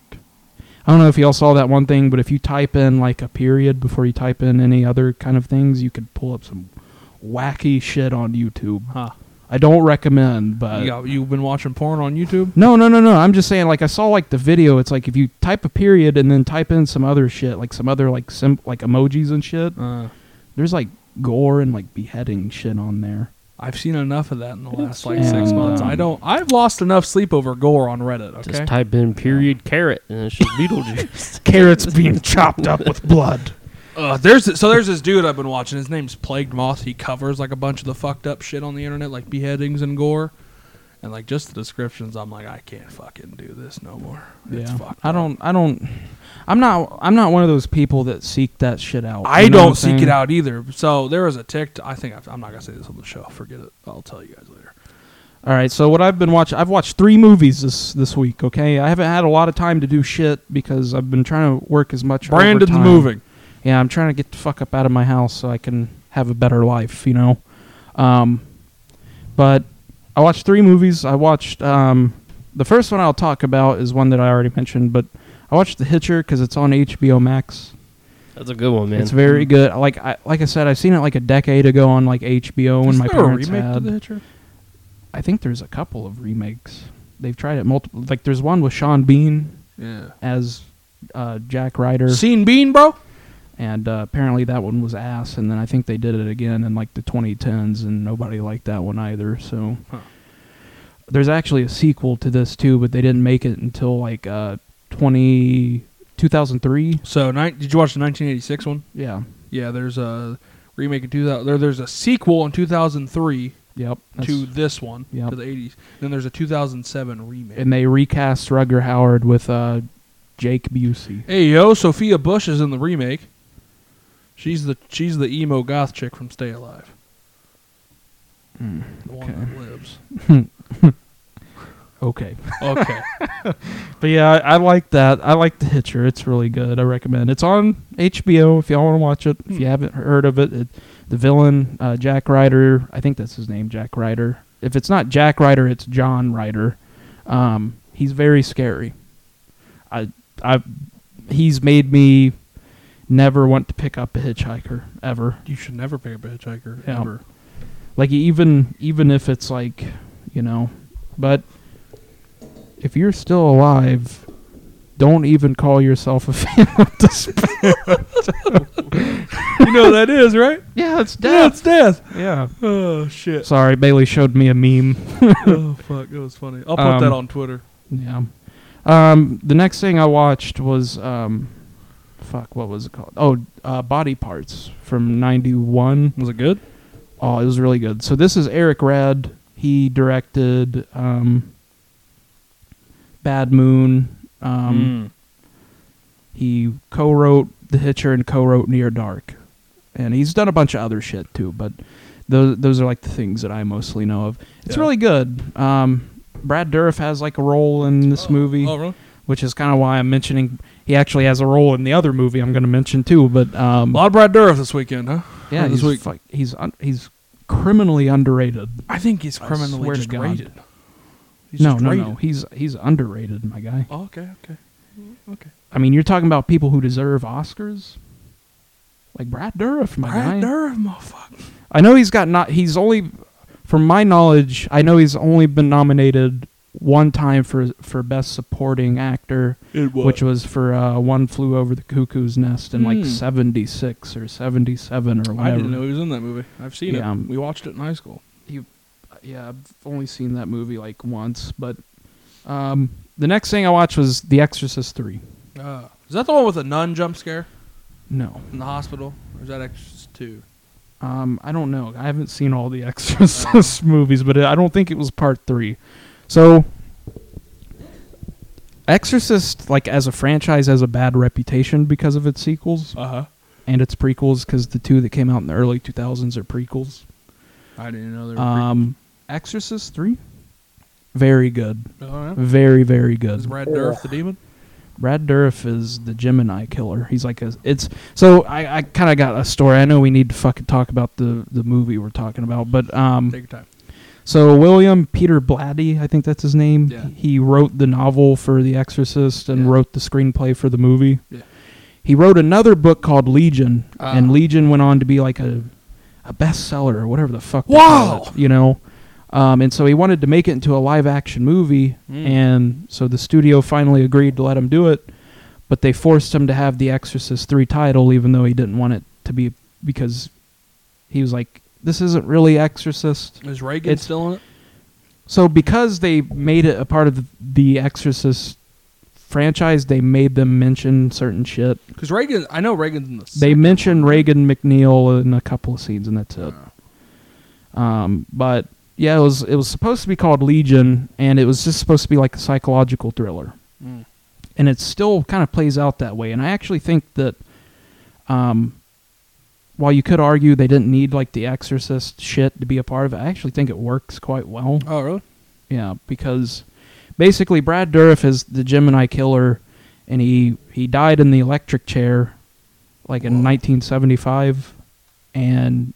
S3: I don't know if y'all saw that one thing, but if you type in like a period before you type in any other kind of things, you could pull up some wacky shit on YouTube.
S1: Huh?
S3: I don't recommend, but
S1: You got, you've been watching porn on YouTube?
S3: no, no, no, no. I'm just saying, like I saw like the video. It's like if you type a period and then type in some other shit, like some other like sim- like emojis and shit.
S1: Uh,
S3: There's like gore and like beheading shit on there.
S1: I've seen enough of that in the last like
S3: And,
S1: six months.
S3: um,
S1: I don't. I've lost enough sleep over gore on Reddit. Okay.
S2: Just type in period carrot, and it's just Beetlejuice.
S3: Carrots being chopped up with blood.
S1: Uh, there's so there's this dude I've been watching. His name's Plagued Moth. He covers like a bunch of the fucked up shit on the internet, like beheadings and gore, and like just the descriptions. I'm like, I can't fucking do this no more. It's
S3: Yeah,
S1: fucked
S3: I
S1: up.
S3: don't. I don't. I'm not. I'm not one of those people that seek that shit out.
S1: I
S3: You know what I'm
S1: don't seek it
S3: saying?
S1: out either. So there was a TikTok. I think I've, I'm not gonna say this on the show. Forget it. I'll tell you guys later.
S3: All right. So what I've been watching, I've watched three movies this this week. Okay, I haven't had a lot of time to do shit because I've been trying to work as much.
S1: Brandon's
S3: overtime.
S1: moving.
S3: Yeah, I'm trying to get the fuck up out of my house so I can have a better life, you know. Um, but I watched three movies. I watched um, the first one I'll talk about is one that I already mentioned, but I watched The Hitcher because it's on H B O Max.
S2: That's a good one, man.
S3: It's very good. Like I like I said, I've seen it like a decade ago on like H B O when
S1: Is
S3: my
S1: there a
S3: parents
S1: remake to
S3: had.
S1: The Hitcher?
S3: I think there's a couple of remakes. They've tried it multiple. Like there's one with Sean Bean
S1: Yeah.
S3: as uh, Jack Ryder.
S1: Seen Bean, bro?
S3: And uh, apparently that one was ass, and then I think they did it again in like the twenty tens, and nobody liked that one either. So
S1: Huh.
S3: there's actually a sequel to this too, but they didn't make it until like uh, twenty, two thousand three.
S1: So, ni- did you watch the nineteen eighty-six one?
S3: Yeah.
S1: Yeah, there's a remake in two thousand. There, there's a sequel in two thousand three
S3: Yep. that's-
S1: to this one,
S3: Yep.
S1: to the eighties. Then there's a two thousand seven remake.
S3: and they recast Rutger Howard with uh, Jake Busey.
S1: Hey yo, Sophia Bush is in the remake. She's the she's the emo goth chick from Stay Alive.
S3: Mm,
S1: The one
S3: okay.
S1: that lives.
S3: Okay.
S1: Okay.
S3: But yeah, I, I like that. I like The Hitcher. It's really good. I recommend. It's on H B O if y'all want to watch it. If you haven't heard of it, it the villain uh, Jack Ryder. I think that's his name, Jack Ryder. If it's not Jack Ryder, it's John Ryder. Um, he's very scary. I I he's made me never want to pick up a hitchhiker ever.
S1: You should never pick up a hitchhiker
S3: Yeah.
S1: ever.
S3: Like even even if it's like, you know, but if you're still alive, don't even call yourself a fan of the spirit.
S1: You know what that is, right?
S3: Yeah, it's
S1: Yeah, it's death.
S3: Yeah.
S1: Oh shit.
S3: Sorry, Bailey showed me a meme.
S1: Oh fuck, it was funny. I'll put
S3: Um,
S1: that on Twitter.
S3: Yeah. Um, the next thing I watched was um, fuck, what was it called? Oh, uh, Body Parts from ninety-one.
S1: Was it good?
S3: Oh, it was really good. So this is Eric Red. He directed um, Bad Moon. Um,
S1: Mm.
S3: He co-wrote The Hitcher and co-wrote Near Dark. And he's done a bunch of other shit too, but those those are like the things that I mostly know of. It's
S1: Yeah.
S3: really good. Um, Brad Dourif has like a role in this
S1: Oh,
S3: movie,
S1: Oh, really?
S3: which is kind of why I'm mentioning. He actually has a role in the other movie I'm going to mention too. But um,
S1: A lot of Brad Dourif this weekend, huh?
S3: yeah,
S1: Or this
S3: he's
S1: week.
S3: fu- he's un- he's criminally underrated.
S1: I think he's
S3: I
S1: criminally
S3: swear to
S1: just
S3: God.
S1: rated. He's
S3: no,
S1: just
S3: no,
S1: rated.
S3: no. He's he's underrated, my guy.
S1: Oh, okay, okay, okay.
S3: I mean, you're talking about people who deserve Oscars, like Brad Dourif, my
S1: Brad
S3: guy.
S1: Dourif, motherfucker.
S3: I know he's got not. He's only, from my knowledge, I know he's only been nominated one time for for best supporting actor, which was for uh, One Flew Over the Cuckoo's Nest in like
S1: Hmm.
S3: seventy-six or seventy-seven or whatever.
S1: I didn't know he was in that movie. I've seen
S3: Yeah,
S1: it.
S3: um,
S1: We watched it in high school.
S3: Yeah, I've only seen that movie like once, but um, the next thing I watched was The Exorcist three.
S1: Uh, is that the one with the nun jump scare
S3: No,
S1: in the hospital, or is that Exorcist two?
S3: um, I don't know. I haven't seen all the Exorcist movies, but I don't think it was part three. So, Exorcist, like as a franchise, has a bad reputation because of its sequels
S1: Uh huh.
S3: and its prequels, because the two that came out in the early two thousands are prequels.
S1: I didn't know there were.
S3: Um, Exorcist three, very good,
S1: prequels. Oh, yeah?
S3: very very good.
S1: Is Brad Dourif the demon?
S3: Brad Dourif is the Gemini killer. He's like a. It's so I, I kind of got a story. I know we need to fucking talk about the the movie we're talking about, but um,
S1: Take your time.
S3: so William Peter Blatty, I think that's his name.
S1: Yeah.
S3: He wrote the novel for The Exorcist and
S1: Yeah.
S3: wrote the screenplay for the movie.
S1: Yeah.
S3: He wrote another book called Legion,
S1: Ah.
S3: and Legion went on to be like a a bestseller or whatever the fuck. they
S1: Wow!
S3: call it, you know. Um, and so he wanted to make it into a live action movie,
S1: Mm.
S3: and so the studio finally agreed to let him do it, but they forced him to have the Exorcist three title, even though he didn't want it to be, because he was like, this isn't really Exorcist.
S1: Is Reagan
S3: It's-
S1: still in it?
S3: So because they made it a part of the, the Exorcist franchise, they made them mention certain shit.
S1: Because Reagan, I know Reagan's in the.
S3: They
S1: second
S3: mentioned
S1: one.
S3: Reagan McNeil in a couple of scenes, and that's it.
S1: Oh.
S3: Um, but yeah, it was it was supposed to be called Legion, and it was just supposed to be like a psychological thriller,
S1: Mm.
S3: and it still kind of plays out that way. And I actually think that, um, while you could argue they didn't need like the Exorcist shit to be a part of it, I actually think it works quite well.
S1: Oh, really?
S3: Yeah, because basically Brad Dourif is the Gemini killer, and he he died in the electric chair, like in
S1: Whoa.
S3: nineteen seventy-five, and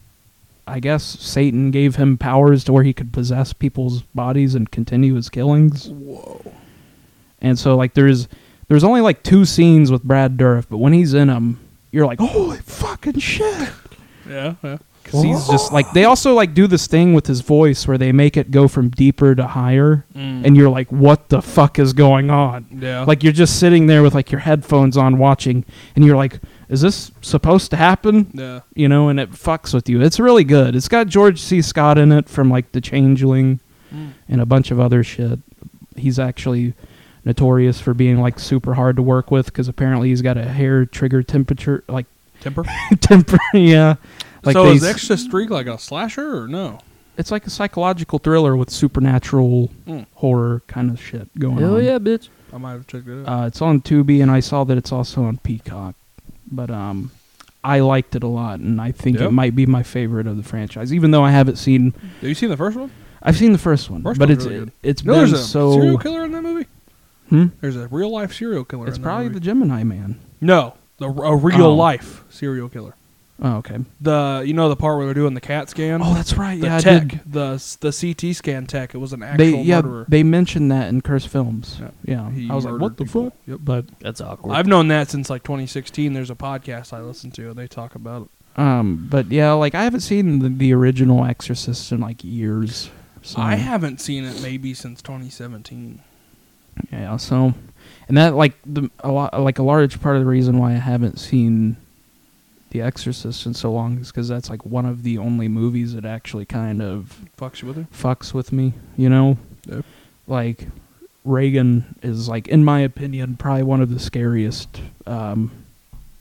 S3: I guess Satan gave him powers to where he could possess people's bodies and continue his killings.
S1: Whoa.
S3: And so like there's there's only like two scenes with Brad Dourif, but when he's in them, you're like, holy fucking shit.
S1: Yeah, yeah.
S3: Because he's just like, they also like do this thing with his voice where they make it go from deeper to higher,
S1: Mm.
S3: and you're like, what the fuck is going on?
S1: Yeah.
S3: Like you're just sitting there with like your headphones on watching, and you're like, is this supposed to happen?
S1: Yeah.
S3: You know, and it fucks with you. It's really good. It's got George C. Scott in it from like The Changeling
S1: Mm.
S3: and a bunch of other shit. He's actually notorious for being like super hard to work with, because apparently he's got a hair trigger temperature, like
S1: Temper.
S3: temper. Yeah. Like
S1: so
S3: they
S1: is
S3: s-
S1: Exorcist three like a slasher or no?
S3: it's like a psychological thriller with supernatural
S1: Mm.
S3: horror kind of shit going
S2: Hell
S3: on.
S2: yeah, bitch.
S1: I might have checked it out.
S3: Uh, it's on Tubi, and I saw that it's also on Peacock. But um, I liked it a lot, and I think
S1: Yeah?
S3: it might be my favorite of the franchise, even though I haven't seen.
S1: Have you seen the first one?
S3: I've seen the first one,
S1: First
S3: but
S1: one's
S3: it's
S1: really good.
S3: it's
S1: No,
S3: been
S1: there's a
S3: so.
S1: serial killer in that movie.
S3: Hmm?
S1: There's a real life serial killer.
S3: It's
S1: in
S3: probably
S1: that
S3: the
S1: movie.
S3: Gemini Man.
S1: no, the a real
S3: Oh.
S1: life serial killer.
S3: Oh, okay.
S1: The you know the part where they're doing the CAT scan.
S3: Oh, that's right.
S1: the
S3: Yeah, I
S1: tech,
S3: did.
S1: the the C T scan tech. It was an actual
S3: They yeah
S1: murderer.
S3: they mentioned that in Cursed Films.
S1: Yeah.
S3: Yeah,
S1: He
S3: I was like,
S1: murdered
S3: what the
S1: people.
S3: fuck?
S1: Yep.
S3: But
S2: That's awkward.
S1: I've known that since like twenty sixteen. There's a podcast I listen to, and they talk about it.
S3: um, but yeah, like I haven't seen the, the original Exorcist in like years. So.
S1: I haven't seen it maybe since twenty seventeen.
S3: Yeah, so, and that like the a lot like a large part of the reason why I haven't seen The Exorcist in so long is because that's like one of the only movies that actually kind of
S1: Fucks you with it?
S3: fucks with me, you know.
S1: Yep.
S3: Like Reagan is like, in my opinion, probably one of the scariest um,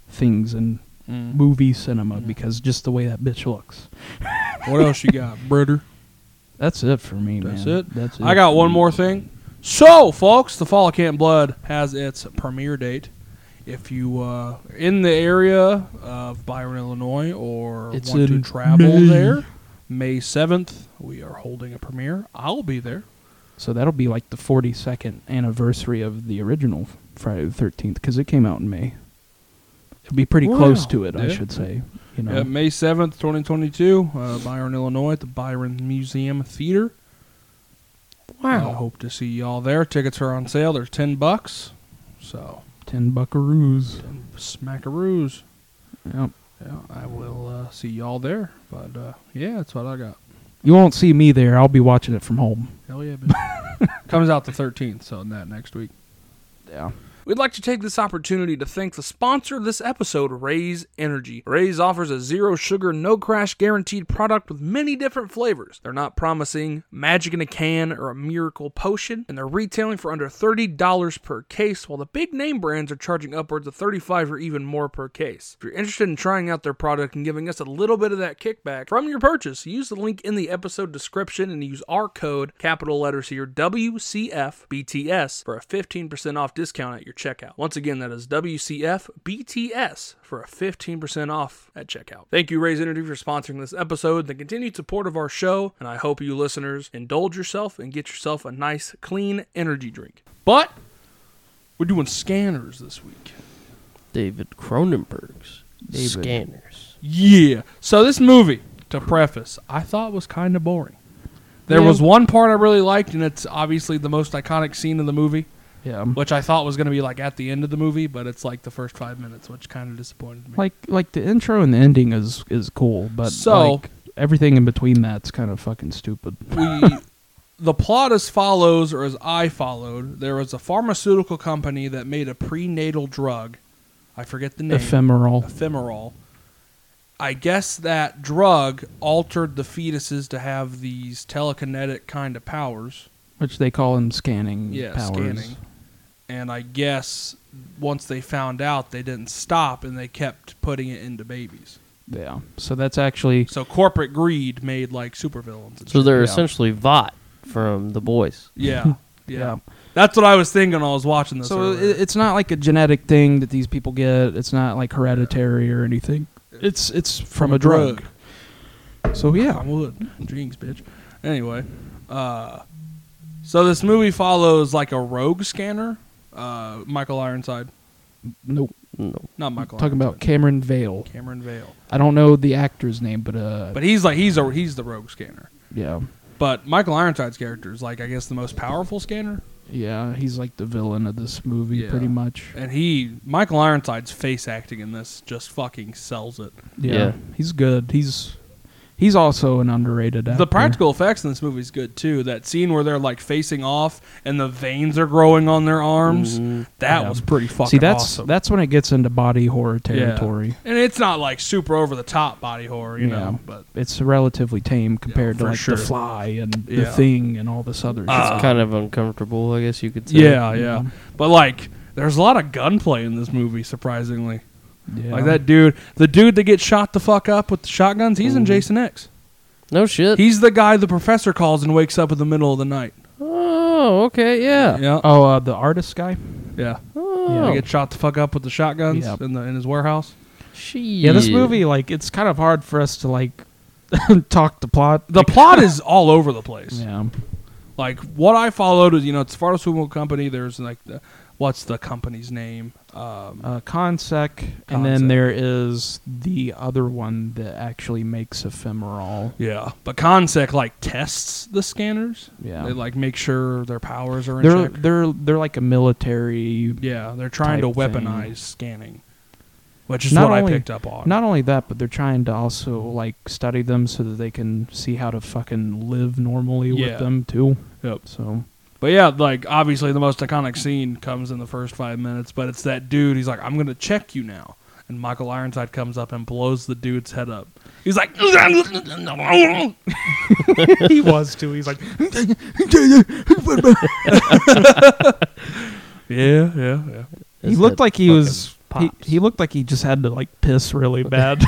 S3: things in
S1: Mm.
S3: movie cinema
S1: Mm.
S3: because just the way that bitch looks.
S1: What else you got, brother?
S3: That's it for me,
S1: That's
S3: man.
S1: it?
S3: That's it.
S1: I got
S3: for
S1: one
S3: me.
S1: more thing. So, folks, The Fall of Camp Blood has its premiere date. If you uh, are in the area of Byron, Illinois, or
S3: It's
S1: want to
S3: in
S1: travel
S3: May.
S1: there, May seventh, we are holding a premiere. I'll be there.
S3: So that'll be like the forty-second anniversary of the original Friday the thirteenth because it came out in May. It'll be pretty
S1: Wow.
S3: close to it, I
S1: Yeah.
S3: should say. You know,
S1: Yeah, May seventh, twenty twenty-two, uh, Byron, Illinois, at the Byron Museum Theater. I hope to see y'all there. Tickets are on sale. They're ten bucks. So,
S3: ten buckaroos.
S1: smackaroos.
S3: Yep.
S1: Yeah, I will uh, see y'all there. But, uh, yeah, that's what I got.
S3: You won't see me there. I'll be watching it from home.
S1: Hell yeah, bitch. Comes out the thirteenth, so that next week.
S3: Yeah.
S1: We'd like to take this opportunity to thank the sponsor of this episode, Raise Energy. Raise offers a zero sugar, no crash guaranteed product with many different flavors. They're not promising magic in a can or a miracle potion, and they're retailing for under thirty dollars per case, while the big name brands are charging upwards of thirty-five dollars or even more per case. If you're interested in trying out their product and giving us a little bit of that kickback from your purchase, use the link in the episode description and use our code, capital letters here, W C F B T S, for a fifteen percent off discount at your checkout. Once again, that is W C F B T S for a fifteen percent off at checkout. Thank you, Raise Energy, for sponsoring this episode and the continued support of our show, and I hope you listeners indulge yourself and get yourself a nice, clean energy drink. But we're doing scanners this week.
S2: David Cronenberg's
S3: David.
S2: Scanners.
S1: Yeah. So this movie, to preface, I thought was kind of boring. There
S3: Yeah.
S1: was one part I really liked, and it's obviously the most iconic scene in the movie,
S3: Yeah.
S1: which I thought was going to be like at the end of the movie, but it's like the first five minutes, which kind of disappointed me.
S3: Like like the intro and the ending is is cool, but
S1: So-
S3: like everything in between that's kind of fucking stupid.
S1: we, the plot as follows, or as I followed. There was a pharmaceutical company that made a prenatal drug. I forget the name.
S3: Ephemeral.
S1: Ephemeral. I guess that drug altered the fetuses to have these telekinetic kind of powers.
S3: Which they call them scanning
S1: Yeah,
S3: powers.
S1: scanning. And I guess once they found out, they didn't stop, and they kept putting it into babies.
S3: Yeah. So that's actually
S1: So corporate greed made like supervillains. and
S2: So
S1: shit.
S2: they're
S3: Yeah.
S2: essentially Vought from The Boys.
S1: yeah, yeah,
S3: Yeah.
S1: That's what I was thinking when I was watching this.
S3: So
S1: earlier.
S3: it, it's not like a genetic thing that these people get. It's not like hereditary or anything. It's it's from, a drug. So
S1: I
S3: yeah.
S1: would. Jinx, bitch. Anyway, uh, so this movie follows like a rogue scanner. Uh, Michael Ironside,
S3: Nope.
S2: No.
S1: not Michael.
S3: Talking about
S1: Ironside.
S3: Cameron Vale.
S1: Cameron Vale,
S3: I don't know the actor's name, but uh,
S1: but he's like he's a he's the rogue scanner.
S3: yeah,
S1: But Michael Ironside's character is like I guess the most powerful scanner,
S3: yeah, he's like the villain of this movie,
S1: Yeah.
S3: pretty much.
S1: and he Michael Ironside's face acting in this just fucking sells it.
S3: Yeah,
S2: Yeah.
S3: he's good. He's he's also an underrated actor.
S1: The practical effects in this movie is good too. That scene where they're like facing off and the veins are growing on their arms,
S2: Mhm.
S1: that
S3: Yeah.
S1: was pretty fucking
S3: See, that's
S1: awesome.
S3: that's when it gets into body horror territory.
S1: And it's not like super over the top body horror, you
S3: Yeah.
S1: know. But
S3: It's relatively tame compared
S1: for
S3: to like
S1: sure.
S3: The Fly and The
S1: Yeah.
S3: Thing and all this other
S1: Uh,
S3: shit.
S2: It's kind of uncomfortable, I guess you could say.
S1: yeah, yeah. But like, there's a lot of gunplay in this movie, surprisingly.
S3: Yeah.
S1: Like that dude, the dude that gets shot the fuck up with the shotguns, he's in
S2: Mhm.
S1: Jason X.
S2: No shit.
S1: He's the guy the professor calls and wakes up in the middle of the night.
S2: Oh, okay, yeah.
S1: Yeah,
S3: Oh, uh, the artist guy.
S1: yeah.
S2: Oh,
S1: He gets shot the fuck up with the shotguns
S3: Yep.
S1: in the in his warehouse.
S2: shit.
S3: Yeah, this movie, like, it's kind of hard for us to like talk the plot.
S1: The plot is all over the place.
S3: Yeah.
S1: Like what I followed is, you know, it's a pharmaceutical company. There's like the, what's the company's name? Um,
S3: Uh, Consec, and
S1: Consec.
S3: then there is the other one that actually makes ephemeral.
S1: yeah, but Consec like tests the scanners.
S3: Yeah.
S1: They like make sure their powers are in
S3: They're
S1: check.
S3: they're they're like a military.
S1: Yeah, they're trying to
S3: type thing.
S1: weaponize scanning, which is
S3: Not
S1: what
S3: only-
S1: I picked up on.
S3: Not only that, but they're trying to also like study them so that they can see how to fucking live normally
S1: Yeah.
S3: with them too.
S1: Yep.
S3: So
S1: But yeah, like obviously the most iconic scene comes in the first five minutes, but it's that dude. He's like, "I'm gonna check you now," and Michael Ironside comes up and blows the dude's head up. He's like,
S3: he was too. He's like,
S1: yeah, yeah, yeah.
S3: he
S2: Is
S3: looked
S2: that
S3: like he
S2: fucking-
S3: was He,
S2: Pops.
S3: he looked like he just had to like piss really bad.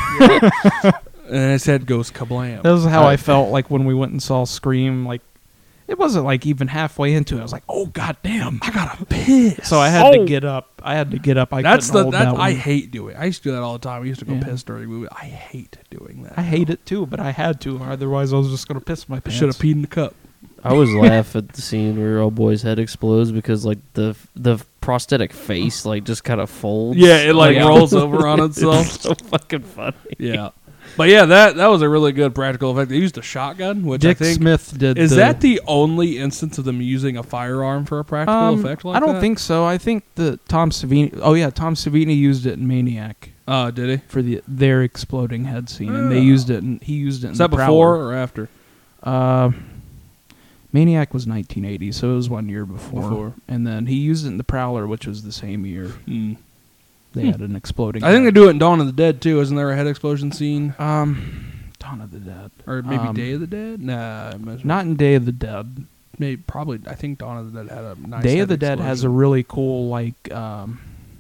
S1: And his head goes kablam.
S3: That was how I
S2: Right.
S3: felt like when we went and saw Scream. Like, it wasn't like even halfway into it. I was like, "Oh goddamn, I gotta piss!" So I had
S2: Oh.
S3: to get up. I had to get up. I
S1: That's
S3: couldn't
S1: the
S3: hold
S1: that's
S3: that
S1: I
S3: one.
S1: hate doing. I used to do that all the time. I used to go
S3: Yeah.
S1: piss during movie. I hate doing that.
S3: I hate it too, but I had to. Otherwise, I was just gonna piss my
S1: I
S3: pants.
S1: should have peed in the cup.
S2: I always laugh at the scene where old boy's head explodes because like the the prosthetic face like just kind of folds.
S1: Yeah, it like
S2: Like,
S1: rolls over on itself.
S2: It's so fucking funny.
S1: Yeah, but yeah, that that was a really good practical effect. They used a shotgun, which
S3: Dick
S1: I think
S3: Smith did.
S1: is
S3: the,
S1: that the only instance of them using a firearm for a practical
S3: um,
S1: effect like
S3: I don't
S1: that?
S3: think so. I think that Tom Savini. Oh yeah, Tom Savini used it in Maniac
S1: Uh, did he?
S3: for the their exploding head scene, and they
S1: Oh.
S3: used it. And he used it. In
S1: Is that
S3: the
S1: before
S3: Prowler.
S1: or after?
S3: Uh, Maniac was nineteen eighty, so it was one year before.
S1: Before.
S3: And then he used it in the Prowler, which was the same year.
S1: Hmm.
S3: They had an exploding.
S1: I think they
S3: head.
S1: do it in Dawn of the Dead too. Isn't there a head explosion scene?
S3: Um, Dawn of the Dead,
S1: Or maybe
S3: Um,
S1: Day of the Dead? Nah, I imagine-
S3: not in Day of the Dead.
S1: maybe probably. I think Dawn of the Dead had a nice.
S3: Day
S1: head
S3: of the Dead has a
S1: explosion.
S3: really cool like um,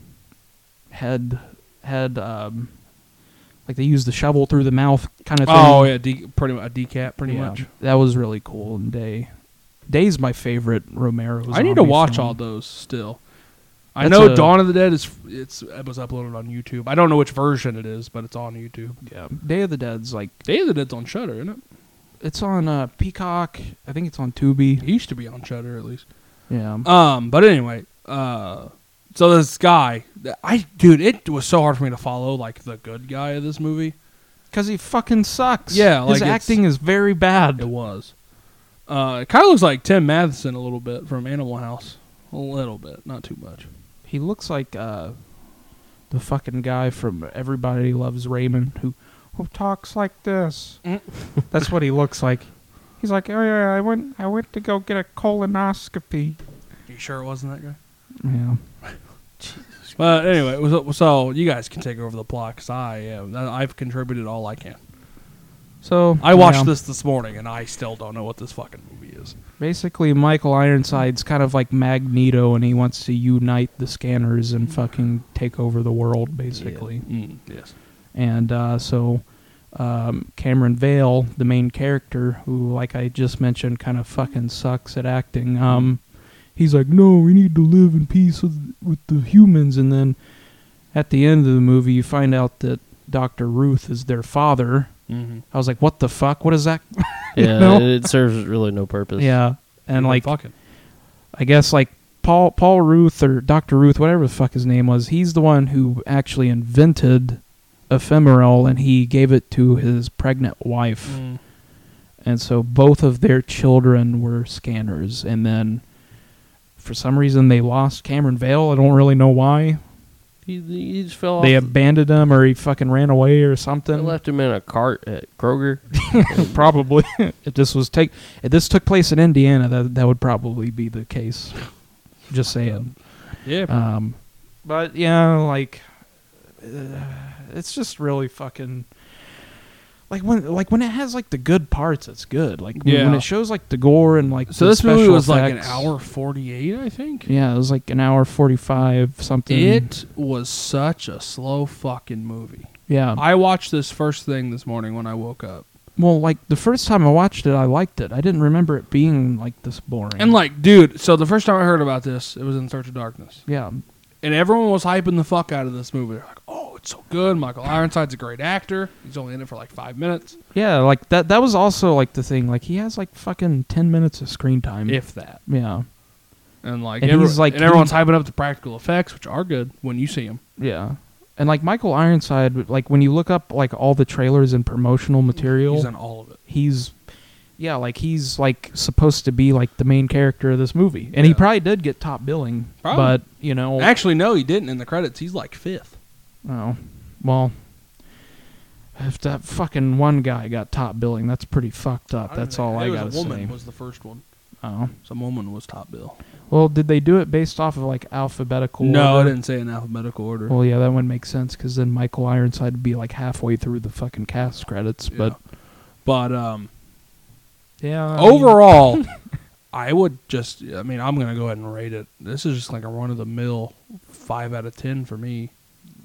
S3: head head um, like they use the shovel through the mouth kind of thing.
S1: Oh yeah, de- pretty much a decap, pretty
S3: Yeah,
S1: much.
S3: that was really cool. In Day, Day's my favorite Romero.
S1: I need to
S3: zombie
S1: watch
S3: film.
S1: all those still. I
S3: That's
S1: know
S3: a-
S1: Dawn of the Dead is it's it was uploaded on YouTube. I don't know which version it is, but it's on YouTube.
S3: Yeah, Day of the Dead's like
S1: Day of the Dead's on Shudder, isn't it?
S3: it's on uh, Peacock. I think it's on Tubi.
S1: It used to be on Shudder at least.
S3: Yeah.
S1: Um, but anyway, uh, so this guy, I dude, it was so hard for me to follow like the good guy of this movie.
S3: Because he fucking sucks.
S1: Yeah, like
S3: his
S1: it's-
S3: acting is very bad.
S1: It was. Uh, it kind of looks like Tim Matheson a little bit from Animal House, a little bit, not too much.
S3: He looks like uh, the fucking guy from Everybody Loves Raymond who who talks like this.
S1: Mm.
S3: That's what he looks like. He's like, oh yeah, I went I went to go get a colonoscopy.
S1: You sure it wasn't that guy?
S3: Yeah.
S1: But anyway, it was, so you guys can take over the plot because I am. I've contributed all I can.
S3: So
S1: I watched
S3: yeah.
S1: this this morning and I still don't know what this fucking movie is.
S3: Basically, Michael Ironside's kind of like Magneto, and he wants to unite the scanners and fucking take over the world, basically.
S1: Mm, yes.
S3: And uh, so um, Cameron Vale, the main character, who, like I just mentioned, kind of fucking sucks at acting, um, he's like, no, we need to live in peace with, with the humans. And then at the end of the movie, you find out that Doctor Ruth is their father.
S1: Mm-hmm.
S3: I was like, what the fuck? What is that?
S2: Yeah,
S3: know?
S2: it serves really no purpose.
S3: Yeah. And like,
S1: fucking.
S3: I guess like Paul Paul Ruth or Doctor Ruth, whatever the fuck his name was, he's the one who actually invented ephemeral, and he gave it to his pregnant wife.
S1: Mm.
S3: And so both of their children were scanners, and then for some reason they lost Cameron Vale. I don't really know why.
S2: He, he just fell off.
S3: They abandoned him, or he fucking ran away, or
S2: They
S3: something.
S2: left him in a cart at Kroger.
S3: Probably. if this was take, if this took place in Indiana, that that would probably be the case. Just saying.
S1: Yeah.
S3: Um, but yeah, like uh, it's just really fucking like when like when it has like the good parts, it's good. Like when- when
S1: Yeah.
S3: it shows like the gore and like
S1: so
S3: the
S1: this movie
S3: special
S1: was like an
S3: effects-
S1: hour forty-eight, I think.
S3: Yeah, it was like an hour forty-five something.
S1: It was such a slow fucking movie.
S3: yeah.
S1: I watched this first thing this morning when I woke up.
S3: Well, like the first time I watched it, I liked it. I didn't remember it being like this boring.
S1: And like, dude, so the first time I heard about this, it was in Search of Darkness.
S3: yeah,
S1: And everyone was hyping the fuck out of this movie. They're like, oh, it's so good. Michael Ironside's a great actor. He's only in it for like five minutes.
S3: yeah, like that. That was also like the thing. Like he has like fucking ten minutes of screen time.
S1: If that.
S3: yeah,
S1: And like,
S3: And
S1: every-
S3: he's like-
S1: and everyone's
S3: he-
S1: hyping up the practical effects, which are good when you see them.
S3: yeah. And like Michael Ironside, like when you look up like all the trailers and promotional material,
S1: He's in all of it.
S3: he's yeah, like he's like supposed to be like the main character of this movie, and he
S1: Yeah.
S3: probably did get top billing,
S1: Probably.
S3: but you know,
S1: Actually, no, he didn't in the credits. He's like fifth.
S3: oh, well, if that fucking one guy got top billing, that's pretty fucked up.
S1: I don't
S3: That's
S1: know.
S3: all I
S1: It was
S3: gotta
S1: a woman
S3: say.
S1: was the first one.
S3: Oh,
S1: Some woman was top bill.
S3: well, did they do it based off of like alphabetical?
S1: No, I
S3: order?
S1: didn't say in alphabetical order.
S3: Well, yeah, that would make sense because then Michael Ironside would be like halfway through the fucking cast credits,
S1: Yeah.
S3: but
S1: but um,
S3: yeah, I mean-
S1: overall, I would just. I mean, I'm gonna go ahead and rate it. This is just like a run of the mill five out of ten for me.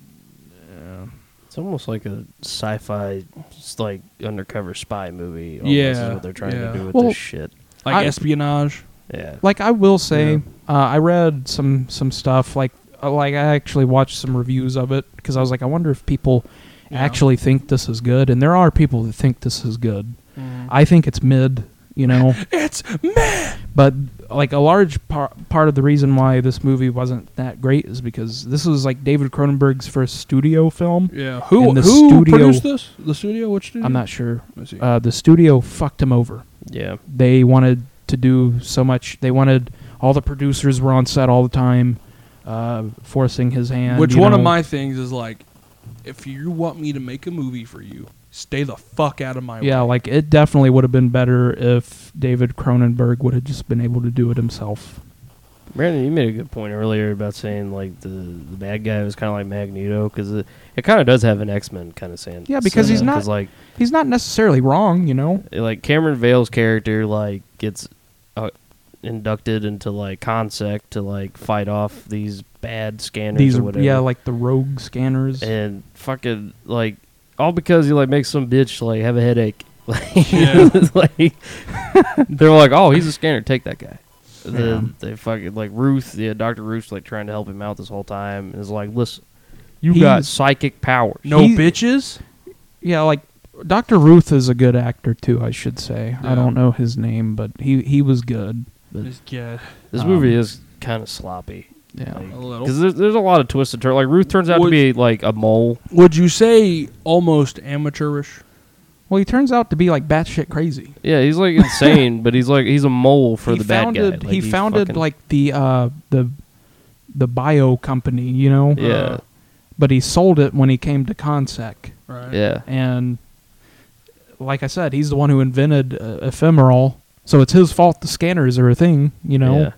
S2: It's almost like a sci-fi, just like undercover spy movie. Almost
S1: Yeah,
S2: is what they're trying
S1: yeah.
S2: to do with
S3: Well,
S2: this shit.
S1: Like
S3: I-
S1: espionage.
S2: Yeah,
S3: Like I will say,
S1: Yeah.
S3: uh, I read some some stuff. Like uh, like I actually watched some reviews of it because I was like, I wonder if people
S1: Yeah.
S3: actually think this is good. And there are people that think this is good.
S1: Mhm.
S3: I think it's mid. You know.
S1: It's meh.
S3: But like a large par- part of the reason why this movie wasn't that great is because this was like David Cronenberg's first studio film.
S1: Yeah. Who
S3: And the
S1: who
S3: studio-
S1: produced this? The studio? Which studio?
S3: I'm not sure.
S1: Let me see.
S3: Uh, the studio fucked him over.
S2: yeah.
S3: They wanted to do so much. They wanted all the producers were on set all the time, uh, forcing his hand.
S1: Which
S3: you
S1: one of
S3: know.
S1: my things is like, if you want me to make a movie for you, stay the fuck out of my
S3: Yeah,
S1: way.
S3: like it definitely would have been better if David Cronenberg would have just been able to do it himself.
S2: Brandon, you made a good point earlier about saying like the the bad guy was kind of like Magneto because it, it kind of does have an X-Men kind of sense.
S3: Yeah, because he's not-
S2: like
S3: He's not necessarily wrong, you know.
S2: like Cameron Vale's character like gets uh, inducted into like Consec to like fight off these bad scanners
S3: These
S2: or
S3: are
S2: whatever.
S3: yeah, like the rogue scanners.
S2: and fucking like all because he like makes some bitch like have a headache. Like,
S1: Yeah.
S2: it's like they're like, oh, he's a scanner, take that guy.
S3: Yeah.
S2: Then they fucking like Ruth, yeah, Doctor Ruth's like trying to help him out this whole time, and is like, listen, you
S3: He's-
S2: got psychic powers.
S1: no
S3: he-
S1: bitches.
S3: Yeah, like Doctor Ruth is a good actor too, I should say. I
S1: Yeah.
S3: don't know his name, but he he was good.
S2: But
S1: This kid.
S2: this
S3: um,
S2: movie is kind of sloppy.
S3: Yeah.
S1: A little.
S2: Because there's, there's a lot of twists and turns. Like Ruth turns out
S1: Would-
S2: to be like a mole.
S1: Would you say almost amateurish?
S3: Well, he turns out to be like batshit crazy.
S2: Yeah, he's like insane, but he's like he's a mole for
S3: he
S2: the bad
S3: founded,
S2: guy. Like,
S3: he
S2: he's
S3: founded
S2: fucking-
S3: like the uh the the bio company, you know.
S2: yeah,
S1: Uh,
S3: But he sold it when he came to Consec,
S1: Right.
S2: yeah,
S3: and like I said, he's the one who invented uh, ephemeral. So it's his fault the scanners are a thing, you know.
S2: yeah.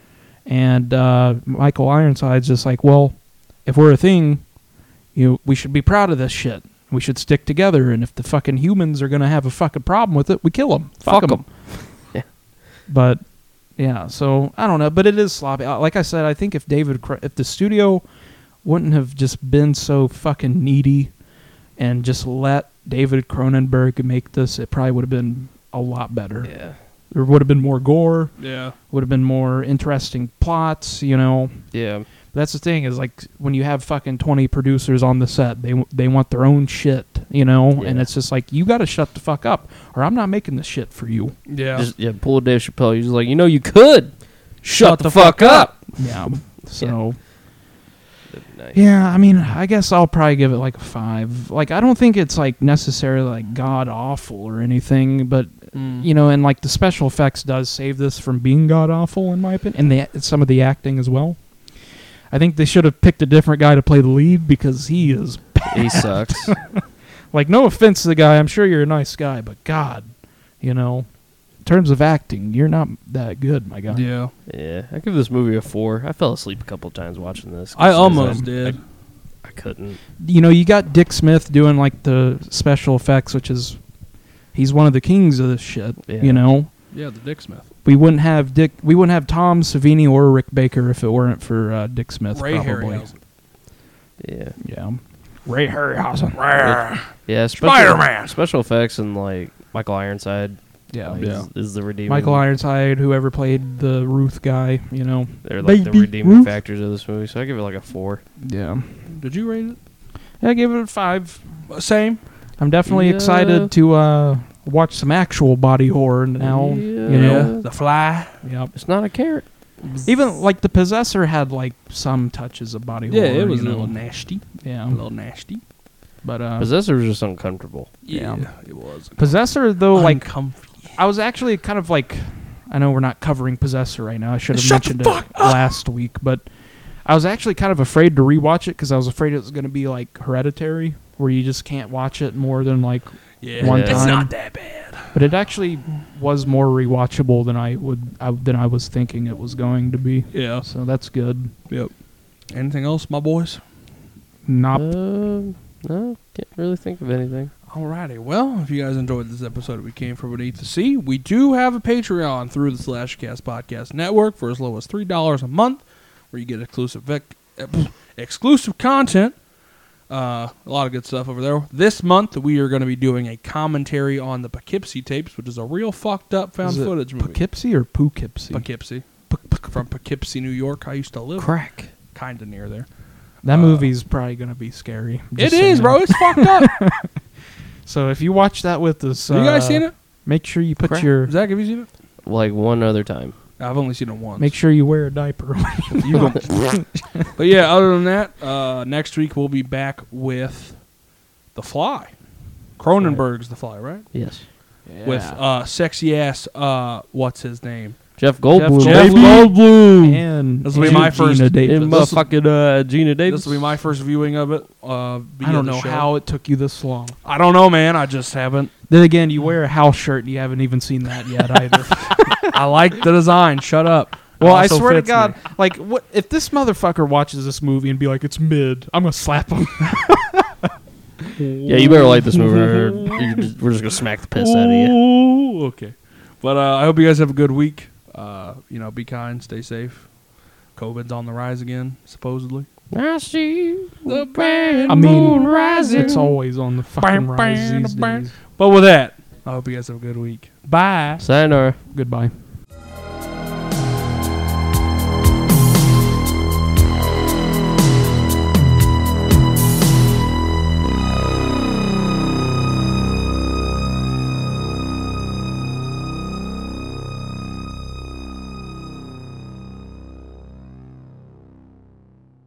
S3: And uh, Michael Ironside's just like, well, if we're a thing, you know, we should be proud of this shit. We should stick together. And if the fucking humans are gonna have a fucking problem with it, we kill them.
S2: Fuck
S3: Fuck
S2: 'em.
S3: them.
S2: Yeah.
S3: But yeah, so I don't know. But it is sloppy. Uh, Like I said, I think if David, Cr- if the studio wouldn't have just been so fucking needy and just let David Cronenberg make this, it probably would have been a lot better.
S2: Yeah.
S3: There would have been more gore.
S1: Yeah.
S3: Would have been more interesting plots. You know.
S2: Yeah.
S3: That's the thing is like when you have fucking twenty producers on the set, they w- they want their own shit, you know, and
S2: Yeah.
S3: it's just like you got to shut the fuck up, or I'm not making this shit for you.
S1: Yeah.
S2: Just yeah, pull a Dave Chappelle. You're just like, you know, you could shut, the, fuck up.
S3: Yeah. So
S2: That'd be nice.
S3: yeah, I mean, I guess I'll probably give it like a five. Like I don't think it's like necessarily like god awful or anything, but
S1: Mm.
S3: you know, and like the special effects does save this from being god awful in my opinion, and the some of the acting as well. I think they should have picked a different guy to play the lead because he is
S2: He sucks.
S3: like, no offense to the guy, I'm sure you're a nice guy, but God, you know, in terms of acting, you're not that good, my guy.
S1: Yeah.
S2: Yeah, I give this movie a four. I fell asleep a couple times watching this.
S1: I
S2: 'cause
S1: almost
S2: I-
S1: did.
S2: I couldn't.
S3: You know, you got Dick Smith doing like the special effects, which is he's one of the kings of this shit.
S2: Yeah.
S3: You know,
S1: Yeah, the Dick Smith.
S3: we wouldn't have Dick, we wouldn't have Tom Savini or Rick Baker if it weren't for uh, Dick Smith.
S1: Ray
S3: probably.
S1: Harryhausen.
S2: Yeah.
S3: Yeah, Ray Harryhausen.
S2: Yeah, special,
S1: Spider-Man.
S2: Special effects and like Michael Ironside.
S3: Yeah,
S2: like,
S1: Yeah.
S2: Is, is the redeeming.
S3: Michael Ironside, whoever played the Ruth guy, you know.
S2: They're like the
S3: Baby
S2: redeeming
S3: Ruth.
S2: factors of this movie. So I give it like a four.
S3: Yeah,
S1: Did you rate it?
S3: I gave it a five.
S1: Uh, Same.
S3: I'm definitely
S2: Yeah.
S3: excited to uh, watch some actual body horror now. You
S2: Yeah.
S3: know,
S1: The Fly.
S3: yep.
S2: It's not a carrot.
S3: Even like the Possessor had like some touches of body
S1: Yeah,
S3: horror.
S1: it was
S3: you
S1: a
S3: know.
S1: little nasty.
S3: Yeah,
S1: A little nasty.
S3: but uh,
S2: Possessor was just uncomfortable.
S3: Yeah.
S1: it was.
S3: Possessor though, like
S1: Uncomfy.
S3: I was actually kind of like, I know we're not covering Possessor right now. I should have
S1: Shut the
S3: mentioned
S1: fuck
S3: it last week, but I was actually kind of afraid to rewatch it because I was afraid it was going to be like Hereditary, where you just can't watch it more than like.
S1: Yeah,
S3: One
S1: it's
S3: time.
S1: not that bad.
S3: But it actually was more rewatchable than I would I, than I was thinking it was going to be.
S1: Yeah.
S3: So that's good.
S1: Yep. Anything else, my boys?
S3: Not
S2: Uh, no, can't really think of anything.
S1: Alrighty. Well, if you guys enjoyed this episode, we came from beneath the sea. We do have a Patreon through the Slashcast Podcast Network for as low as three dollars a month, where you get exclusive vec- eh, exclusive content. Uh, a lot of good stuff over there. This month, we are going to be doing a commentary on the Poughkeepsie tapes, which is a real fucked up found
S3: Is it
S1: footage movie.
S3: Poughkeepsie or Poughkeepsie?
S1: Poughkeepsie. From Poughkeepsie, New York. I used to live
S2: Crack.
S1: kind of near there.
S3: That
S1: Uh,
S3: movie's probably gonna be scary.
S1: It
S3: Just
S1: is,
S3: saying.
S1: bro. It's fucked up.
S3: So if you watch that with us,
S1: Have you guys
S3: uh,
S1: seen it?
S3: Make sure you put
S2: Crap.
S3: your.
S1: Zach, have you seen it?
S2: Like one other time.
S1: I've only seen it once.
S3: Make sure you wear a diaper.
S1: You don't. But yeah, other than that, uh, next week we'll be back with The Fly. Cronenberg's The Fly, right?
S2: Yes.
S1: With uh, sexy ass, uh, what's his name?
S2: Jeff Goldblum.
S1: Jeff
S2: baby.
S1: Goldblum.
S3: and
S1: This will be
S3: and
S1: my first-
S3: Gina Davis.
S2: And
S1: This-
S2: motherfucking uh, Gina Davis.
S1: This will be my first viewing of it. Uh, via
S3: I don't
S1: the
S3: know
S1: show.
S3: how it took you this long.
S1: I don't know, man. I just haven't.
S3: Then again, you wear a house shirt and you haven't even seen that yet either.
S1: I like the design. Shut up.
S3: Well,
S1: It
S3: I
S1: also
S3: swear to
S1: fits
S3: God,
S1: me.
S3: like, what if this motherfucker watches this movie and be like, "It's mid," I'm gonna slap him.
S2: Yeah, you better like this movie. Or you're just- we're just gonna smack the piss out of you.
S1: Ooh, okay. But uh, I hope you guys have a good week. Uh, you know, be kind, stay safe. COVID's on the rise again, supposedly.
S2: I see
S1: The band
S3: I mean,
S2: rising.
S3: it's always on the fucking rise these days.
S1: But with that, I hope you guys have a good week. Bye.
S2: Sayonara.
S3: Goodbye.